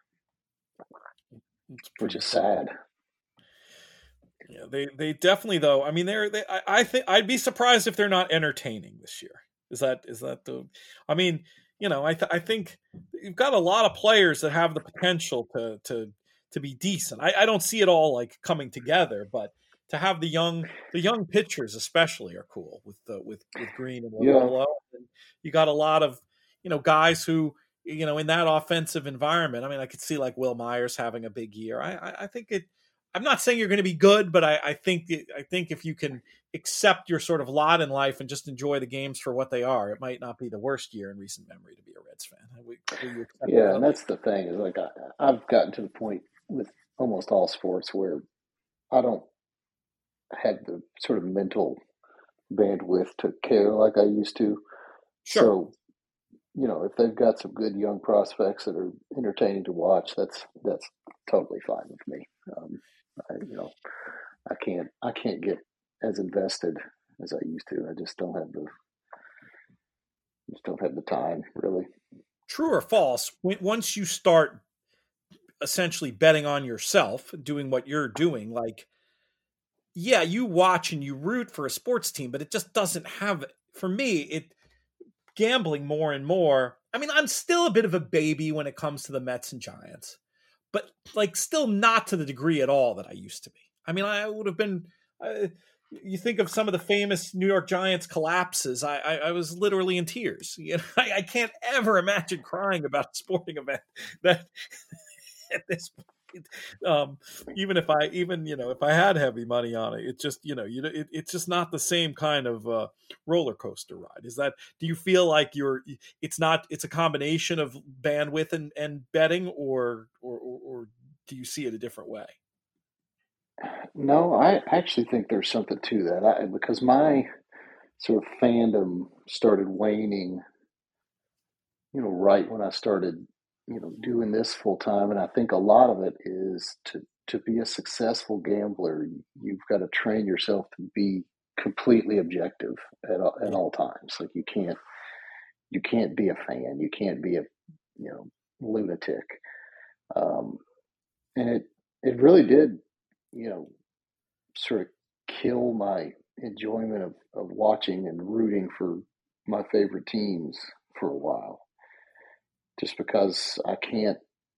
which is sad. Yeah, they they definitely though. I mean, they're they. I, I think I'd be surprised if they're not entertaining this year. Is that is that the? I mean, you know, I th- I think you've got a lot of players that have the potential to to to be decent. I, I don't see it all like coming together, but to have the young the young pitchers especially are cool with the with with Green and Lolo. Yeah. And you got a lot of you know guys who you know in that offensive environment. I mean, I could see like Will Myers having a big year. I I, I think it. I'm not saying you're going to be good, but I, I think I think if you can accept your sort of lot in life and just enjoy the games for what they are, it might not be the worst year in recent memory to be a Reds fan. Will, will you accept yeah, that? and that's the thing is like I, I've gotten to the point with almost all sports where I don't have the sort of mental bandwidth to care like I used to. Sure. So, you know, if they've got some good young prospects that are entertaining to watch, that's that's totally fine with me. Um, I, you know, I can't I can't get as invested as I used to. I just don't have the just don't have the time, really. True or false? Once you start essentially betting on yourself, doing what you're doing, like, yeah, you watch and you root for a sports team, but it just doesn't have, for me, it gambling more and more. I mean, I'm still a bit of a baby when it comes to the Mets and Giants, but like still not to the degree at all that I used to be. I mean, I would have been, uh, you think of some of the famous New York Giants collapses. I, I, I was literally in tears. You know, I, I can't ever imagine crying about a sporting event that at this point. Um, even if I, even you know, if I had heavy money on it, it just you know, you it, it's just not the same kind of uh, roller coaster ride. Is that? Do you feel like you're? It's not. It's a combination of bandwidth and, and betting, or, or or or do you see it a different way? No, I actually think there's something to that. I, because my sort of fandom started waning, you know, right when I started, you know, doing this full time. And I think a lot of it is to to be a successful gambler, you've got to train yourself to be completely objective at all, at all times. Like you can't you can't be a fan, you can't be a you know lunatic, um, and it it really did, you know, sort of kill my enjoyment of, of watching and rooting for my favorite teams for a while. Just because I can't,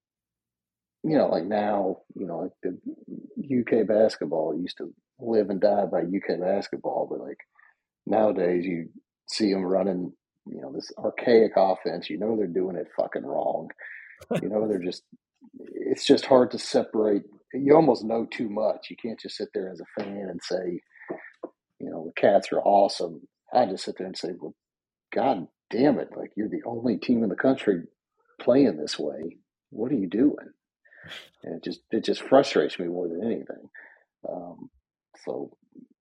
you know, like now, you know, like the U K basketball used to live and die by U K basketball, but like nowadays you see them running, you know, this archaic offense. You know, they're doing it fucking wrong. You know, they're just, it's just hard to separate. You almost know too much. You can't just sit there as a fan and say, you know, the Cats are awesome. I just sit there and say, well, God damn it. Like, you're the only team in the country playing this way. What are you doing? And it just, it just frustrates me more than anything. Um, so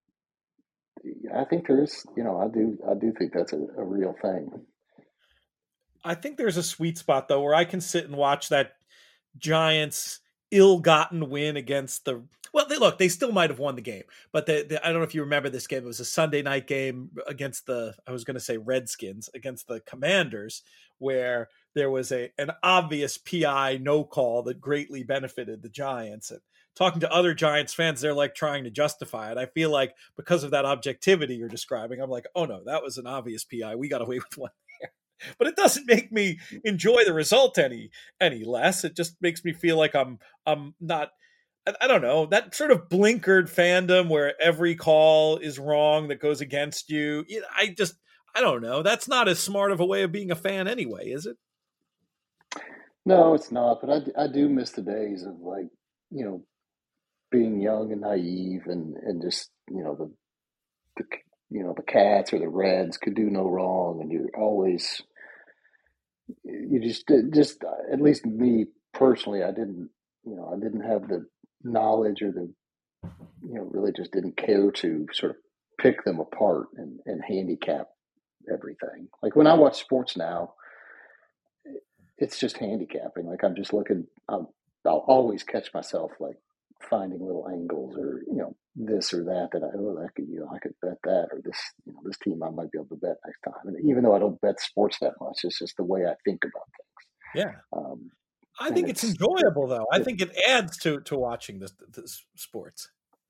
I think there's, you know, I do, I do think that's a, a real thing. I think there's a sweet spot though, where I can sit and watch that Giants ill-gotten win against the well they look they still might have won the game, but the, the, I don't know if you remember this game. It was a Sunday night game against the I was going to say Redskins against the Commanders, where there was a an obvious P I no call that greatly benefited the Giants. And talking to other Giants fans, they're like trying to justify it. I feel like because of that objectivity you're describing, I'm like, oh no, that was an obvious P I. We got away with one. But it doesn't make me enjoy the result any any less. It just makes me feel like I'm I'm not. I, I don't know, that sort of blinkered fandom where every call is wrong that goes against you. you know, I just I don't know. That's not as smart of a way of being a fan anyway, is it? No, it's not. But I, I do miss the days of like you know being young and naive and and just you know the the you know the Cats or the Reds could do no wrong, and you're always you just just at least me personally, I didn't you know I didn't have the knowledge or the you know really just didn't care to sort of pick them apart and, and handicap everything. Like when I watch sports now, it's just handicapping. Like I'm just looking. I'll, I'll always catch myself like finding little angles or you know this or that that I oh that could you know I could bet that or this you know this team I might be able to bet next time. And even though I don't bet sports that much, it's just the way I think about things. Yeah. Um, I think it's, it's enjoyable though. I it, think it adds to to watching this, this sports.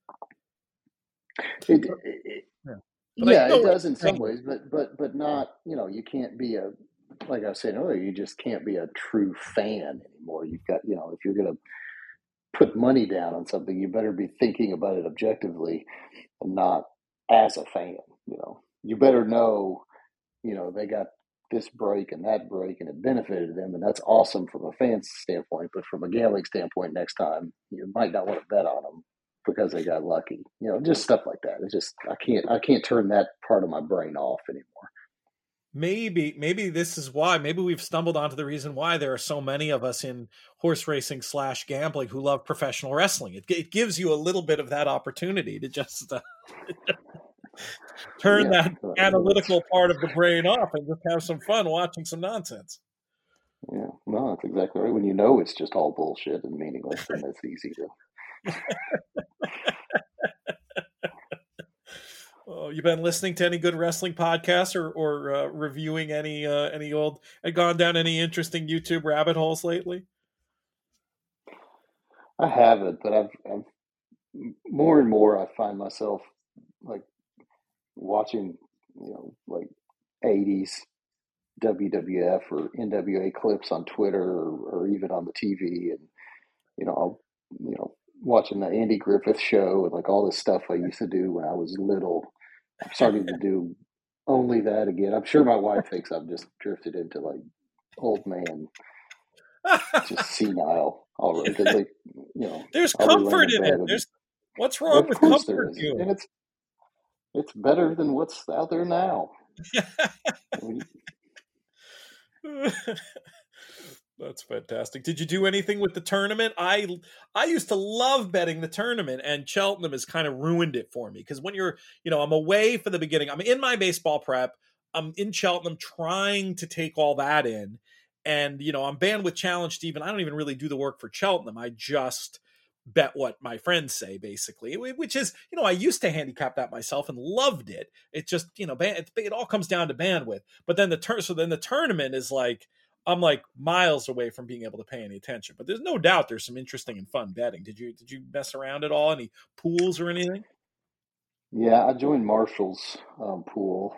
It, it, it, yeah, yeah it does in some ways, but but but not you know you can't be a like I was saying earlier, you just can't be a true fan anymore. You've got you know if you're gonna put money down on something, you better be thinking about it objectively and not as a fan. You know, you better know, you know, they got this break and that break and it benefited them, and that's awesome from a fan standpoint. But from a gambling standpoint, next time you might not want to bet on them because they got lucky. You know, just stuff like that. It's just I can't I can't turn that part of my brain off anymore. Maybe, maybe this is why. Maybe we've stumbled onto the reason why there are so many of us in horse racing slash gambling who love professional wrestling. It, it gives you a little bit of that opportunity to just uh, Turn Yeah, that uh, that's analytical part of the brain off and just have some fun watching some nonsense. yeah, no, that's exactly right. When you know it's just all bullshit and meaningless, then it's easy to. Oh, you been listening to any good wrestling podcasts or or uh, reviewing any uh, any old? Had gone down any interesting YouTube rabbit holes lately? I haven't, but I've, I've more and more I find myself like watching, you know, like eighties W W F or N W A clips on Twitter or, or even on the T V, and you know, I'll, you know, watching the Andy Griffith show and like all this stuff I used to do when I was little. I'm starting to do only that again. I'm sure my wife thinks I've just drifted into like old man, just senile already because like, you know, There's I'll be laying comfort in in bed it. and There's what's wrong of with course there comfort is, viewing? and it's it's better than what's out there now. I mean, That's fantastic. Did you do anything with the tournament? I I used to love betting the tournament, and Cheltenham has kind of ruined it for me because when you're, you know, I'm away for the beginning. I'm in my baseball prep. I'm in Cheltenham trying to take all that in, and you know, I'm Bandwidth Challenge, Stephen. I don't even really do the work for Cheltenham. I just bet what my friends say, basically, which is, you know, I used to handicap that myself and loved it. It just, you know, it, it all comes down to bandwidth. But then the turn, so then the tournament is like, I'm like miles away from being able to pay any attention. But there's no doubt there's some interesting and fun betting. Did you did you mess around at all? Any pools or anything? yeah, I joined Marshall's um, pool.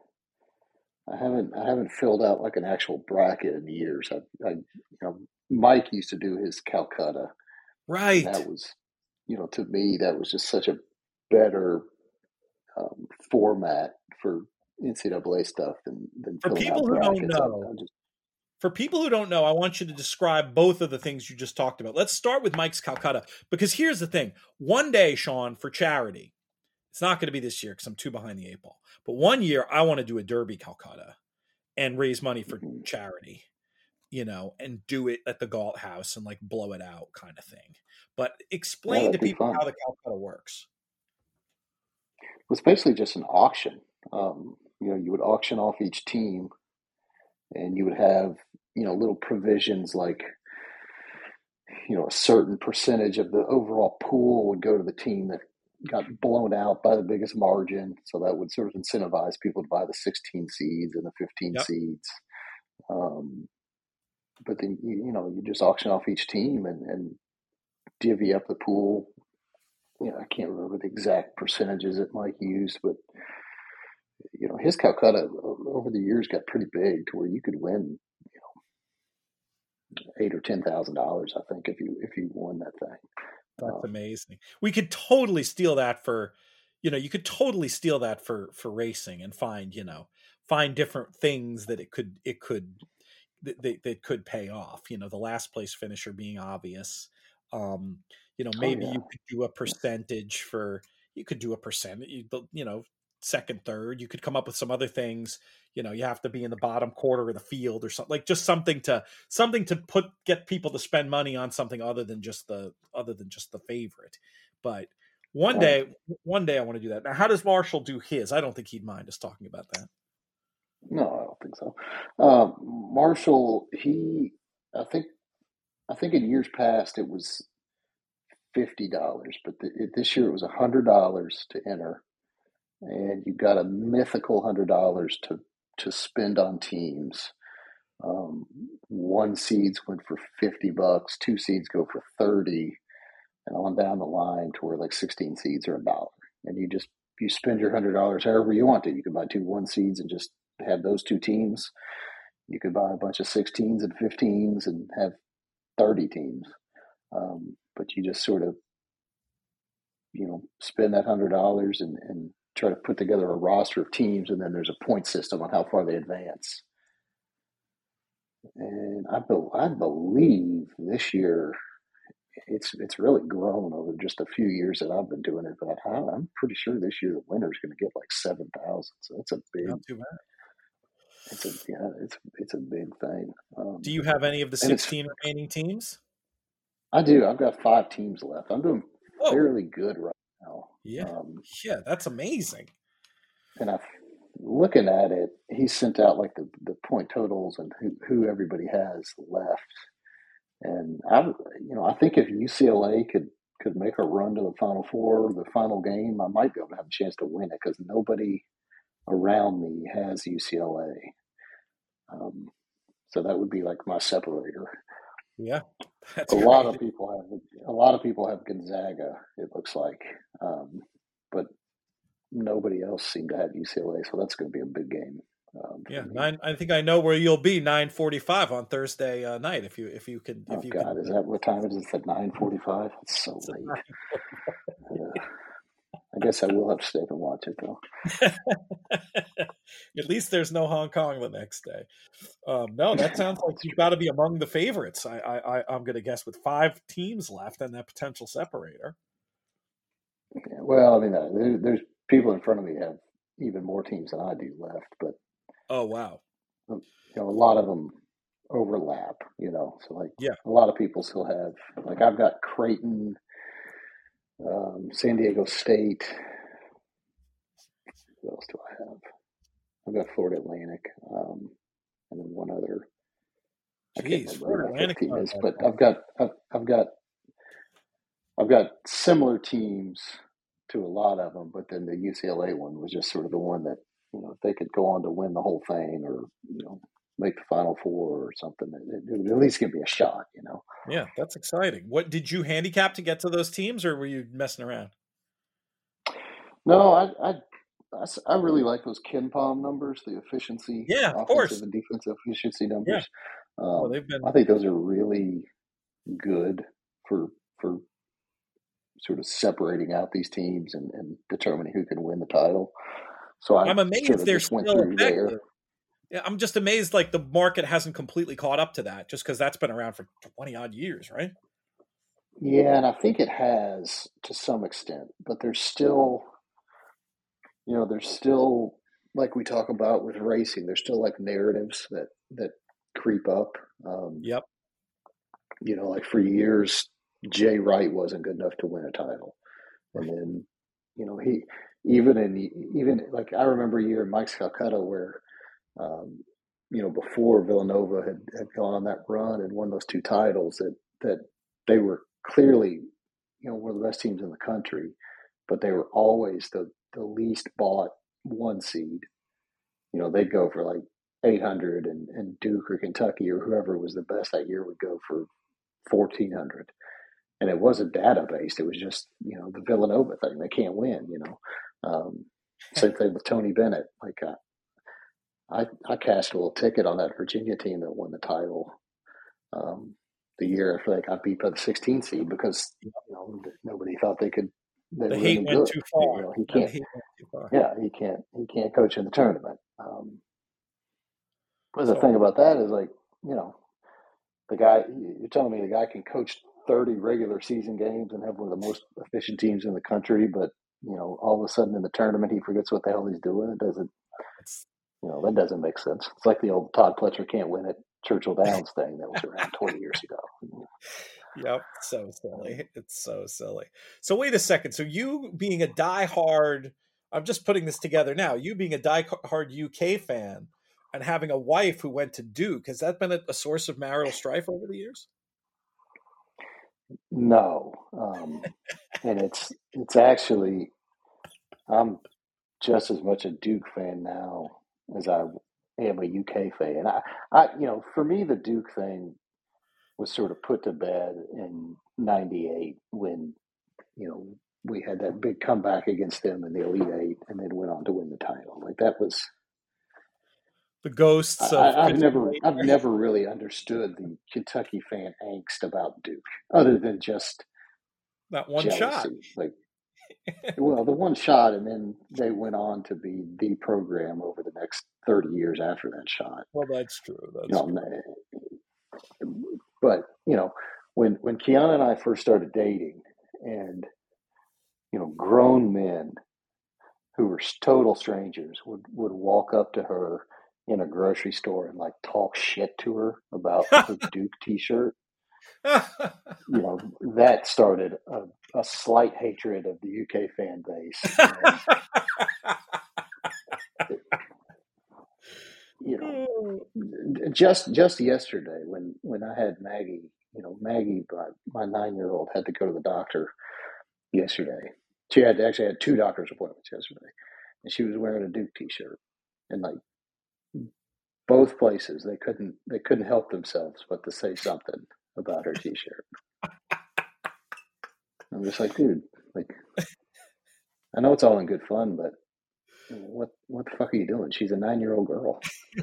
I haven't I haven't filled out like an actual bracket in years. I, I you know Mike used to do his Calcutta, and that Right. was, you know, to me that was just such a better um, format for N C double A stuff than than For filling people out who don't brackets. I, know, I just for people who don't know, I want you to describe both of the things you just talked about. Let's start with Mike's Calcutta, because here's the thing. One day, Sean, for charity, it's not going to be this year because I'm too behind the eight ball. But one year, I want to do a Derby Calcutta and raise money for mhm. charity, you know, and do it at the Galt House and like blow it out kind of thing. But Yeah, explain to that'd be people fun. how the Calcutta works. It was basically just an auction. Um, you know, you would auction off each team, and you would have, you know, little provisions like, you know, a certain percentage of the overall pool would go to the team that got blown out by the biggest margin. So that would sort of incentivize people to buy the sixteen seeds and the fifteen Yep. seeds. Um, but then, you, you know, you just auction off each team and, and divvy up the pool. You know, I can't remember the exact percentages that Mike used, but you know, his Calcutta over the years got pretty big to where you could win, you know, eight or ten thousand dollars, I think, if you if you won that thing. That's Um, amazing. We could totally steal that for, you know, you could totally steal that for for racing and find, you know, find different things that it could it could that, that, that could pay off. You know, the last place finisher being obvious. Um, you know, oh maybe yeah, you could do a percentage for you could do a percentage, you, you know, second, third. You could come up with some other things. You know, you have to be in the bottom quarter of the field or something, like just something to something to put get people to spend money on something other than just the other than just the favorite. But one right. day, one day I want to do that. Now, how does Marshall do his? I don't think he'd mind us talking about that. No, I don't think so. Um, Marshall, he, I think, I think in years past it was fifty dollars, but the, it, this year it was a hundred dollars to enter, and you got a mythical hundred dollars to to spend on teams. Um, one seeds went for fifty bucks, two seeds go for thirty, and on down the line to where like sixteen seeds are a dollar, and you just you spend your hundred dollars however you want to. You can buy two one seeds and just have those two teams. You could buy a bunch of sixteens and fifteens and have thirty teams. Um, but you just sort of, you know, spend that hundred dollars and, and try to put together a roster of teams, and then there's a point system on how far they advance. And I, be, I believe this year it's it's really grown over just a few years that I've been doing it. But I, I'm pretty sure this year the winner's going to get like seven thousand. So it's a big, Not too bad. it's a yeah, it's it's a big thing. Do Um, you have any of the and it's sixteen remaining teams? I do. I've got five teams left. I'm doing Oh, fairly good right now. yeah. Um, Yeah, that's amazing. and I looking at it, he sent out like the, the point totals and who, who everybody has left. And I, you know, I think if U C L A could could make a run to the Final Four, the final game, I might be able to have a chance to win it because nobody around me has U C L A. Um, so that would be like my separator. Yeah, that's a great. lot of people have a lot of people have Gonzaga. It looks like, um, but nobody else seemed to have U C L A. So that's going to be a big game. Um, Yeah, for me. nine. I think I know where you'll be. Nine forty-five on Thursday uh, night. If you if you can if Oh you God, can. is that what time it is? It's at nine forty-five. It's so It's late. Uh, I guess I will have to stay up and watch it though. At least there's no Hong Kong the next day. Um, no, that sounds like you've got to be among the favorites. I, I, I'm going to guess with five teams left and that potential separator. Yeah, well, I mean, uh, there, there's people in front of me have even more teams than I do left, but oh wow, you know, a lot of them overlap. You know, so like yeah, a lot of people still have like I've got Creighton, um, San Diego State. What else do I have? I've got Florida Atlantic, um, and then one other. I can't jeez, remember who Florida my fifth Atlantic. team is, but I've got I've, I've got I've got similar teams to a lot of them, but then the U C L A one was just sort of the one that, you know, if they could go on to win the whole thing or, you know, make the Final Four or something, it, it would at least give me a shot, you know. Yeah, that's exciting. What did you handicap to get to those teams, or were you messing around? No, I I, I s- I really like those Ken Palm numbers, the efficiency, Yeah, of offensive course. and defensive efficiency Yeah. numbers. Oh, Um, they've been. I think those are really good for for sort of separating out these teams and, and determining who can win the title. So I I'm sort amazed of they're just went still through there. effective. Yeah, I'm just amazed. Like the market hasn't completely caught up to that, just because that's been around for twenty odd years, right? Yeah, and I think it has to some extent, but there's still, you know, there's still like we talk about with racing, there's still like narratives that that creep up. Um, Yep. you know, like for years, Jay Wright wasn't good enough to win a title, and then, you know, he even in even like I remember a year in Mike's Calcutta where, um, you know, before Villanova had, had gone on that run and won those two titles, that that they were clearly, you know, one of the best teams in the country, but they were always the, the least bought one seed. You know, they'd go for like eight hundred, and, and Duke or Kentucky or whoever was the best that year would go for fourteen hundred. And it wasn't data based. It was just, you know, the Villanova thing. They can't win, you know. Um, same thing with Tony Bennett. Like, uh, I, I cashed a little ticket on that Virginia team that won the title um, the year after they got beat by the sixteenth seed because, you know, nobody thought they could. They The were hate any went good. too You far. know, he Yeah, the can't. hate went too far. Yeah, he can't. He can't coach in the tournament. Um, but the So thing about that is, like, you know, the guy. You're telling me the guy can coach thirty regular season games and have one of the most efficient teams in the country, but, you know, all of a sudden in the tournament he forgets what the hell he's doing. It doesn't. it's You know, that doesn't make sense. It's like the old Todd Pletcher can't win at Churchill Downs thing that was around twenty years ago. yep, so silly. It's so silly. So wait a second. So you being a diehard, I'm just putting this together now. You being a diehard U K fan and having a wife who went to Duke, has that been a, a source of marital strife over the years? No, um, and it's it's actually I'm just as much a Duke fan now as I am a U K fan. I, I, you know, for me, the Duke thing was sort of put to bed in ninety-eight when, you know, we had that big comeback against them in the Elite Eight and then went on to win the title. Like that was, The ghosts of I, I've never, fifty-eight, I've right? never really understood the Kentucky fan angst about Duke other than just That one shot. jealousy. Like, well, the one shot, and then they went on to be the program over the next thirty years after that shot. Well, that's true. You That's know, true. but you know, when when Kiana and I first started dating, and you know, grown men who were total strangers would would walk up to her in a grocery store and like talk shit to her about her Duke T-shirt. You know, that started a, a slight hatred of the U K fan base, and just just yesterday when when I had Maggie, you know, Maggie, my, my nine year old, had to go to the doctor yesterday. She had actually had two doctor's appointments yesterday, and she was wearing a Duke T-shirt, and like both places they couldn't they couldn't help themselves but to say something about her T-shirt. I'm just like, dude, like, I know it's all in good fun, but what what the fuck are you doing? She's a nine year old girl.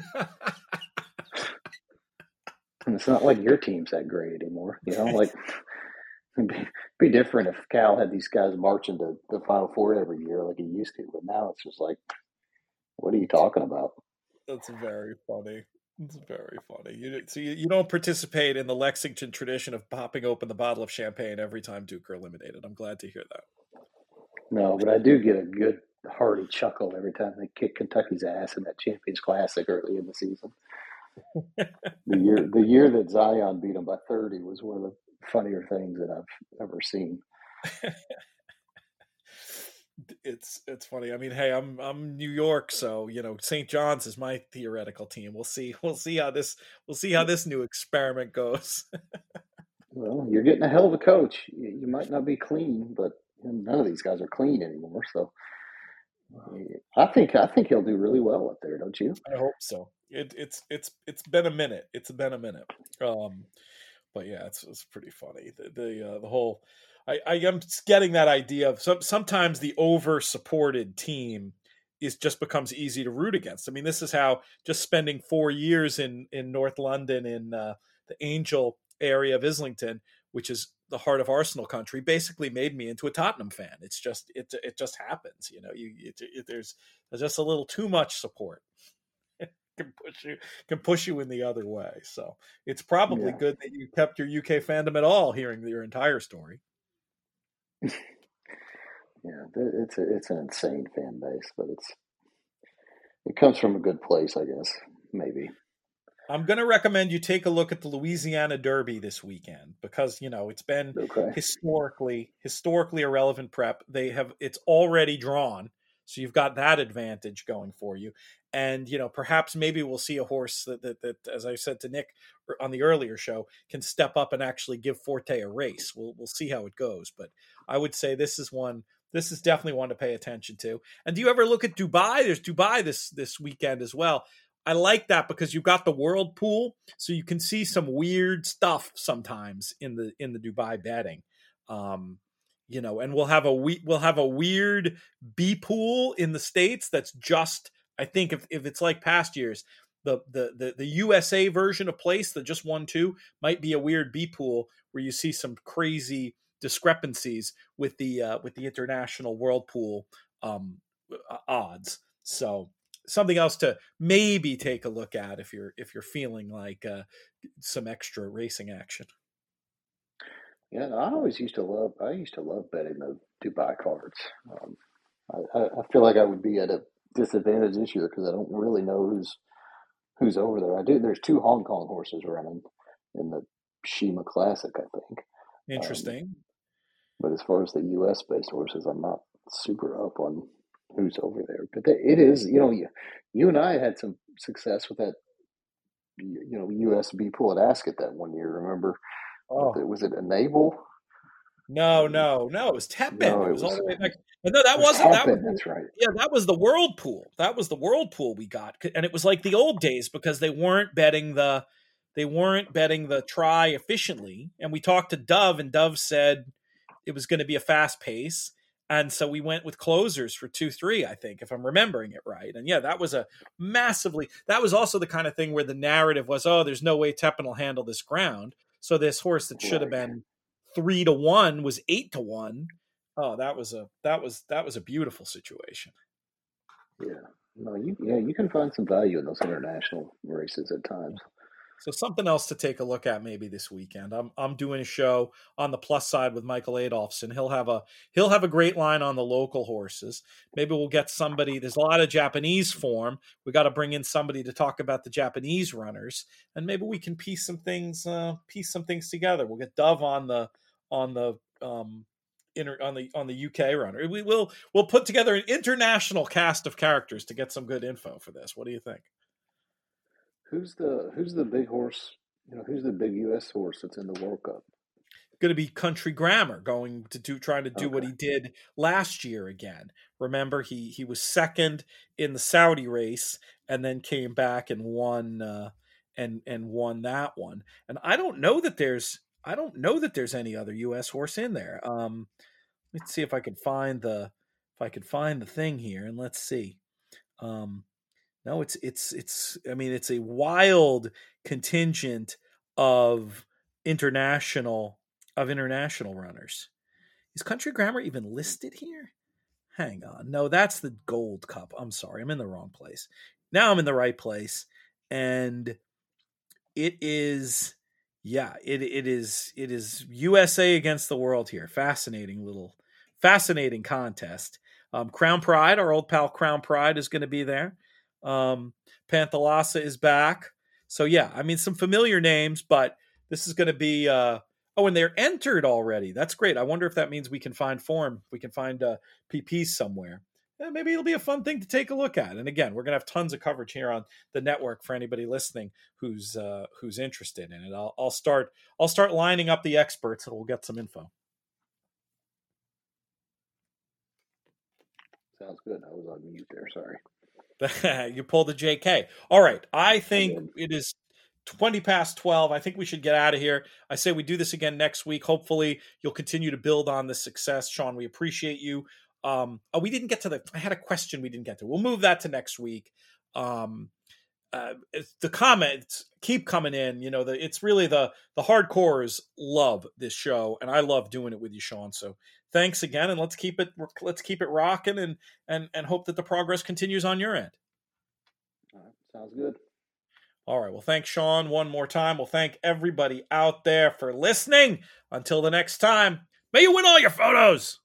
And it's not like your team's that great anymore, you know. Like, it'd be, be different if Cal had these guys marching to the Final Four every year like he used to, but now it's just like, what are you talking about? That's very funny. It's very funny. You so you, you don't participate in the Lexington tradition of popping open the bottle of champagne every time Duke are eliminated. I'm glad to hear that. No, but I do get a good hearty chuckle every time they kick Kentucky's ass in that Champions Classic early in the season. the year the year that Zion beat them by thirty was one of the funnier things that I've ever seen. It's it's funny. I mean, hey, I'm I'm New York, so you know Saint John's is my theoretical team. We'll see. We'll see how this we'll see how this new experiment goes. Well, you're getting a hell of a coach. You, you might not be clean, but none of these guys are clean anymore. So I think I think he'll do really well up there, don't you? I hope so. It, it's it's it's been a minute. It's been a minute. Um, but yeah, it's it's pretty funny. The the, uh, the whole I, I am getting that idea of some, sometimes the over supported team is just becomes easy to root against. I mean, this is how just spending four years in in North London in uh, the Angel area of Islington, which is the heart of Arsenal country, basically made me into a Tottenham fan. It's just it it just happens, you know. You it, it, there's there's just a little too much support. can push you can push you in the other way. So it's probably yeah. good that you kept your U K fandom at all, hearing your entire story. Yeah, it's a, it's an insane fan base, but it's it comes from a good place, I guess. Maybe. I'm going to recommend you take a look at the Louisiana Derby this weekend because, you know, it's been okay. historically historically a relevant prep. They have it's already drawn, so you've got that advantage going for you. And, you know, perhaps maybe we'll see a horse that, that, that as I said to Nick on the earlier show, can step up and actually give Forte a race. We'll we'll see how it goes. But I would say this is one, this is definitely one to pay attention to. And do you ever look at Dubai? There's Dubai this this weekend as well. I like that because you've got the World Pool, so you can see some weird stuff sometimes in the in the Dubai betting. Um, you know, and we'll have a we we'll have a weird B pool in the States that's just, I think if, if it's like past years, the, the the the U S A version of place that just won two might be a weird B pool where you see some crazy discrepancies with the uh, with the international World Pool um, odds. So something else to maybe take a look at if you're if you're feeling like uh, some extra racing action. Yeah, I always used to love. I used to love betting the Dubai cards. Um, I, I feel like I would be at a disadvantage this year because I don't really know who's who's over there. I do. There's two Hong Kong horses running in the Shima Classic, I think. Interesting. Um, but as far as the U S based horses, I'm not super up on who's over there. But they, it is, you know, you, you and I had some success with that, you know, U S B pool at Ascot that one year. Remember? Oh. Was it Enable? No, no, no. It was Tepin. No, it, was it was all the way back. No, that was wasn't. Tepin, that was, that's right. Yeah, that was the World Pool. That was the World Pool we got, and it was like the old days because they weren't betting the, they weren't betting the try efficiently. And we talked to Dove, and Dove said it was going to be a fast pace, and so we went with closers for two three. I think, if I'm remembering it right. And yeah, that was a massively. That was also the kind of thing where the narrative was, oh, there's no way Tepin will handle this ground. So this horse that should have been three to one was eight to one. Oh, that was a that was that was a beautiful situation. Yeah, no, you yeah you can find some value in those international races at times. So something else to take a look at maybe this weekend. I'm I'm doing a show on the plus side with Michael Adolphson. He'll have a he'll have a great line on the local horses. Maybe we'll get somebody. There's a lot of Japanese form. We got to bring in somebody to talk about the Japanese runners, and maybe we can piece some things uh, piece some things together. We'll get Dove on the on the um, inter, on the on the U K runner. We will we'll put together an international cast of characters to get some good info for this. What do you think? who's the who's the big horse? You know, who's the big U S horse that's in the World Cup? Going to be Country Grammar, going to do trying to do what Okay. he did last year again. Remember, he he was second in the Saudi race and then came back and won uh, and and won that one. And I don't know that there's I don't know that there's any other U S horse in there. Um, let's see if I can find the if I can find the thing here, and let's see. Um, no, it's it's it's. I mean, it's a wild contingent of international of international runners. Is Country Grammar even listed here? Hang on. No, that's the Gold Cup. I'm sorry. I'm in the wrong place. Now I'm in the right place. And it is yeah, it it is it is U S A against the world here. Fascinating little fascinating contest. Um, Crown Pride, our old pal Crown Pride is going to be there. Um, Panthalassa is back. So yeah, I mean some familiar names, but this is going to be uh, oh, and they're entered already. That's great. I wonder if that means we can find form. We can find uh, P Ps somewhere. Yeah, maybe it'll be a fun thing to take a look at. And again, we're going to have tons of coverage here on the network for anybody listening who's uh, who's interested in it. I'll, I'll start I'll start lining up the experts, and we'll get some info. Sounds good. I was on mute there. Sorry. You pulled the J K. All right. I I think did. it is twenty past twelve. I think we should get out of here. I say we do this again next week. Hopefully, you'll continue to build on this success. Sean, we appreciate you. Um, oh, we didn't get to the. I had a question we didn't get to. We'll move that to next week. Um, uh, it's- the comments keep coming in. You know, the, it's really the the hardcores love this show, and I love doing it with you, Sean. So thanks again, and let's keep it let's keep it rocking, and and and hope that the progress continues on your end. All right. Sounds good. All right. Well, thanks, Sean, one more time. We'll thank everybody out there for listening. Until the next time, may you win all your photos.